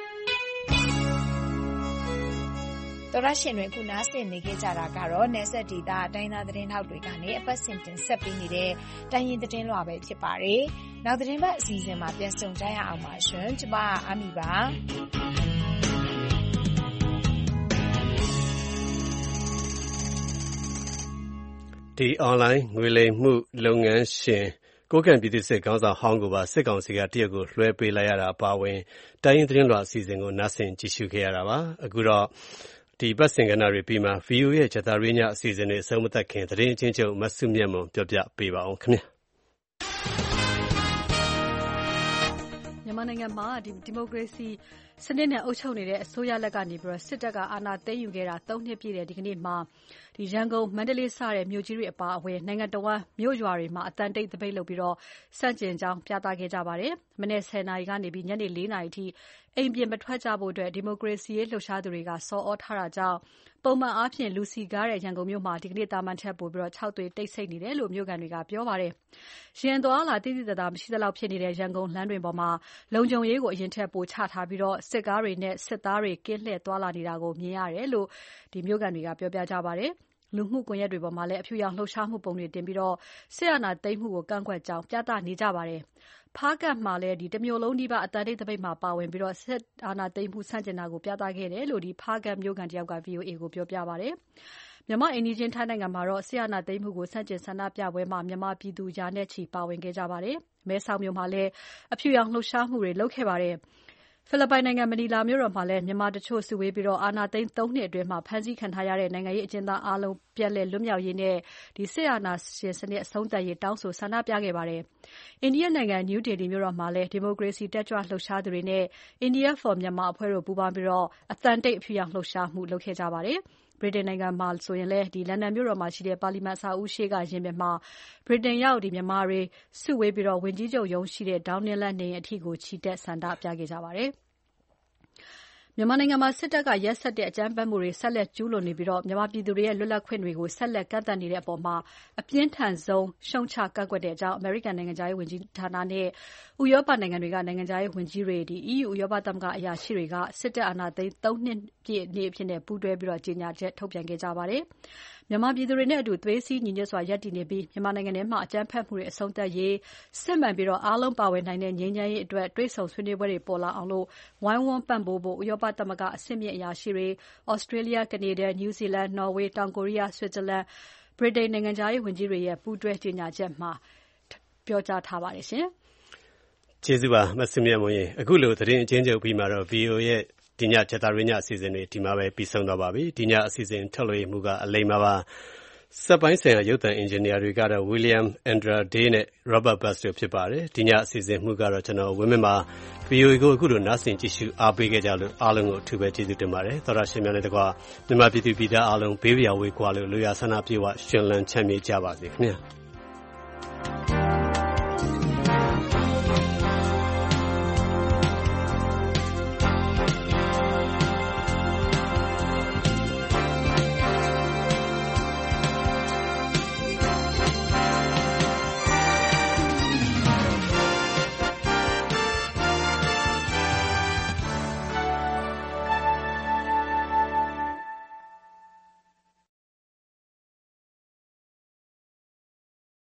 [SPEAKER 1] တော်ရရှင်တွေခုနားဆင်နေကြကြတာကတော့နယ်ဆက်ဒေသအတိုင်းသားသတင်းထောက်တွေကနေအပတ်စဉ်တင်ဆက်ပေးနေတဲ့တိုင်းရင်သတင်းလွှာပဲဖြစ်ပါတယ်။နောက်သတင်းပတ်အစီအစဉ်မှာပြန်ဆုံကြရအောင်ပါရှင်။ကျမအာမီပါ
[SPEAKER 2] ။ဒီအွန်လိုင်းငွေလိမ်မှုလုပ်ငန်းရှင်ကိုကန့်ပြည်သူစစ်ခေါင်းဆောင်ဟောင်းကိုပါစစ်ကောင်စီကတရက်ကိုလွှဲပေးလိုက်ရတာအပါအဝင်တိုင်းရင်သတင်းလွှာအစီအစဉ်ကိုနားဆင်ကြည့်ရှုခဲ့ရတာပါ။အခုတော့ဒီပတ်စင်ကဏ္ဍတွေပြီးမှ ဗီအိုအေ ရဲ့ဂျာတာရင်းညအစီအစဉ်တွေအဆုံးမသတ်ခင်သတင်းအချင်းချုပ်မဆုမြတ်မွန်ပြောပြပေးပါအောင်ခင်ဗျာ
[SPEAKER 3] မြန်မာနိုင်ငံမှာဒီဒီမိုကရေစီစနစ်နဲ့အုပ်ချုပ်နေတဲ့အစိုးရလက်ကနေပြီးတော့စစ်တပ်ကအာဏာသိမ်းယူခဲ့တာ၃နှစ်ပြည့်တဲ့ဒီကနေ့မှာဒီရန်ကုန်မန္တလေးစတဲ့မြို့ကြီးတွေအပါအဝင်နိုင်ငံတော်ဝန်မြို့ရွာတွေမှာအတန်တိတ်တပိတ်လုပ်ပြီးတော့စန့်ကျင်ကြောင်းပြသခဲ့ကြပါတယ်။မနေ့၁၀နာရီကနေပြီးညနေ၄နာရီထိအိမ်ပြင်မထွက်ကြဖို့အတွက်ဒီမိုကရေစီရေးလှုပ်ရှားသူတွေကဆော်ဩထားတာကြောင့်ပုံမှန်အားဖြင့်လူစီကားတဲ့ရန်ကုန်မြို့မှာဒီကနေ့တာမန်ထက်ပိုပြီးတော့ခြောက်သွေးတိတ်ဆိတ်နေတယ်လို့မြို့ကန်တွေကပြောပါတယ်။ရင်သွားလာတိတိတသာမရှိသလောက်ဖြစ်နေတဲ့ရန်ကုန်လမ်းတွေပေါ်မှာလုံခြုံရေးကိုအရင်ထက်ပိုချထားပြီးတော့စစ်ကားတွေနဲ့စစ်သားတွေကင်းလှည့်သွားလာနေတာကိုမြင်ရတယ်လို့ဒီမြို့ကန်တွေကပြောပြကြပါတယ်။လူမှုကွန်ရက်တွေပေါ်မှာလည်းအဖြူရောင်လှုပ်ရှားမှုပုံတွေတင်ပြီးတော့စစ်အာဏာသိမ်းမှုကိုကန့်ကွက်ကြောင်းပြသနေကြပါတယ်။ဖားကတ်မှာလည်းဒီတမျိုးလုံးဒီပါအတန်တိတ်တပိတ်မှာပါဝင်ပြီးတော့စစ်အာဏာသိမ်းမှုဆန့်ကျင်တာကိုပြသခဲ့တယ်လို့ဒီဖားကတ်မြို့ကန်တယောက်က V O A ကိုပြောပြပါတယ်။မြန်မာအိန္ဒိယထိုင်းနိုင်ငံမှာတော့စစ်အာဏာသိမ်းမှုကိုဆန့်ကျင်ဆန္ဒပြပွဲမှာမြန်မာပြည်သူရာနဲ့ချီပါဝင်ခဲ့ကြပါတယ်။မဲဆောက်မြို့မှာလည်းအဖြူရောင်လှုပ်ရှားမှုတွေလုပ်ခဲ့ပါတယ်။ဖိလစ်ပိုင်နိုင်ငံမနီလာမြို့တော်မှာလည်းမြန်မာတချို့စုဝေးပြီးတော့အာဏာသိမ်း၃နှစ်အတွင်းမှာဖမ်းဆီးခံထားရတဲ့နိုင်ငံရေးအကျဉ်းသားအားလုံးပြန်လည်လွတ်မြောက်ရေးနဲ့ဒီစစ်အာဏာရှင်စနစ်အဆုံးသတ်ရေးတောင်းဆိုဆန္ဒပြခဲ့ပါတယ်။အိန္ဒိယနိုင်ငံနယူးဒေလီမြို့တော်မှာလည်းဒီမိုကရေစီတက်ကြွလှုပ်ရှားသူတွေနဲ့ India for Myanmar အဖွဲ့တို့ပူးပေါင်းပြီးတော့အသံတိတ်အဖြူရောင်လှုပ်ရှားမှုလုပ်ခဲ့ကြပါတယ်။ဗြိတိန်နိုင်ငံမှာဆိုရင်လည်းဒီလန်ဒန်မြို့တော်မှာရှိတဲ့ပါလီမန်အဆောက်အဦရှေ့ကရင်ပြင်မှာဗြိတိန်ရောက်ဒီမြန်မာတွေစုဝေးပြီးတော့ဝင်ကြီးချုပ်ရုံးရှိတဲ့ဒေါင်းနင်းလန်နေအထိကိုချီတက်ဆန္ဒပြခဲ့ကြပါတယ်။မြန်မာနိုင်ငံမှာစစ်တပ်ကရက်စက်တဲ့အကြမ်းဖက်မှုတွေဆက်လက်ကျူးလွန်နေပြီးတော့မြန်မာပြည်သူတွေရဲ့လွတ်လပ်ခွင့်တွေကိုဆက်လက်ကန့်သတ်နေတဲ့အပေါ်မှာအပြင်းထန်ဆုံးရှုံချကန့်ကွက်တဲ့အကြောင်းအမေရိကန်နိုင်ငံသားရေးဝန်ကြီးဌာနနဲ့ဥရောပနိုင်ငံတွေကနိုင်ငံသားရေးဝန်ကြီးတွေဒီ E U ဥရောပသမဂ္ဂအရာရှိတွေကစစ်တပ်အာဏာသိမ်း၃နှစ်ပြည့်နေ့အဖြစ်နဲ့ပူးတွဲပြီးတော့ကြေညာချက်ထုတ်ပြန်ခဲ့ကြပါတယ်။မြန်မာပြည်သူတွေနဲ့အတူသွေးစည်းညီညွတ်စွာရပ်တည်နေပြီးမြန်မာနိုင်ငံထဲမှာအကြမ်းဖက်မှုတွေအဆုံးသတ်ရေးစစ်မှန်ပြီးတော့အားလုံးပါဝင်နိုင်တဲ့ငြိမ်းချမ်းရေးအတွက်တွဲဆုံဆွေးနွေးပွဲတွေပေါ်လာအောင်လို့ဝိုင်းဝန်းပံ့ပိုးဖို့ဥရောပသမဂ္ဂအဆင့်မြင့်အရာရှိတွေဩစတြေးလျကနေဒါနယူးဇီလန်နော်ဝေးတောင်ကိုရီးယားဆွစ်ဇာလန်ဗြိတိန်နိုင်ငံသားရေးဝန်ကြီးတွေရဲ့ပူးတွဲကြေညာချက်မှာပြောကြားထားပါတယ်ရှင်
[SPEAKER 2] ကျေးဇူးပါမဆုမြတ်မွန်ရေအခုလိုသတင်းအချင်းချုပ်ပြီးမှတော့ V O A ရဲ့ဒီညဂျာတာရင်းညအစီအစဉ်တွေဒီမှာပဲပြီးဆုံးသွားပါပြီဒီညအစီအစဉ်ထုတ်လွှင့်မှုကအလိမ္မာပါစက်ပိုင်းဆိုင်ရာရုပ်သံအင်ဂျင်နီယာတွေကတော့ William Andrade နဲ့ Robert Buss တို့ဖြစ်ပါတယ်။ဒီညအစီအစဉ်မှုကတော့ကျွန်တော်ဝင်းမင်းပါ ဗွီအိုအေ ကိုအခုလိုနားဆင်ကြည့်ရှုအားပေးခဲ့ကြလို့အားလုံးကိုအထူးပဲကျေးဇူးတင်ပါတယ်။သောတာရှင်များနဲ့တကွာမြန်မာပြည်သူပြည်သားအားလုံးဘေးပရာဝေးကွာလို့လူရဆန္ဒပြေဝရှင်လန်းချမ်းမြေ့ကြပါစေခင်ဗျာ။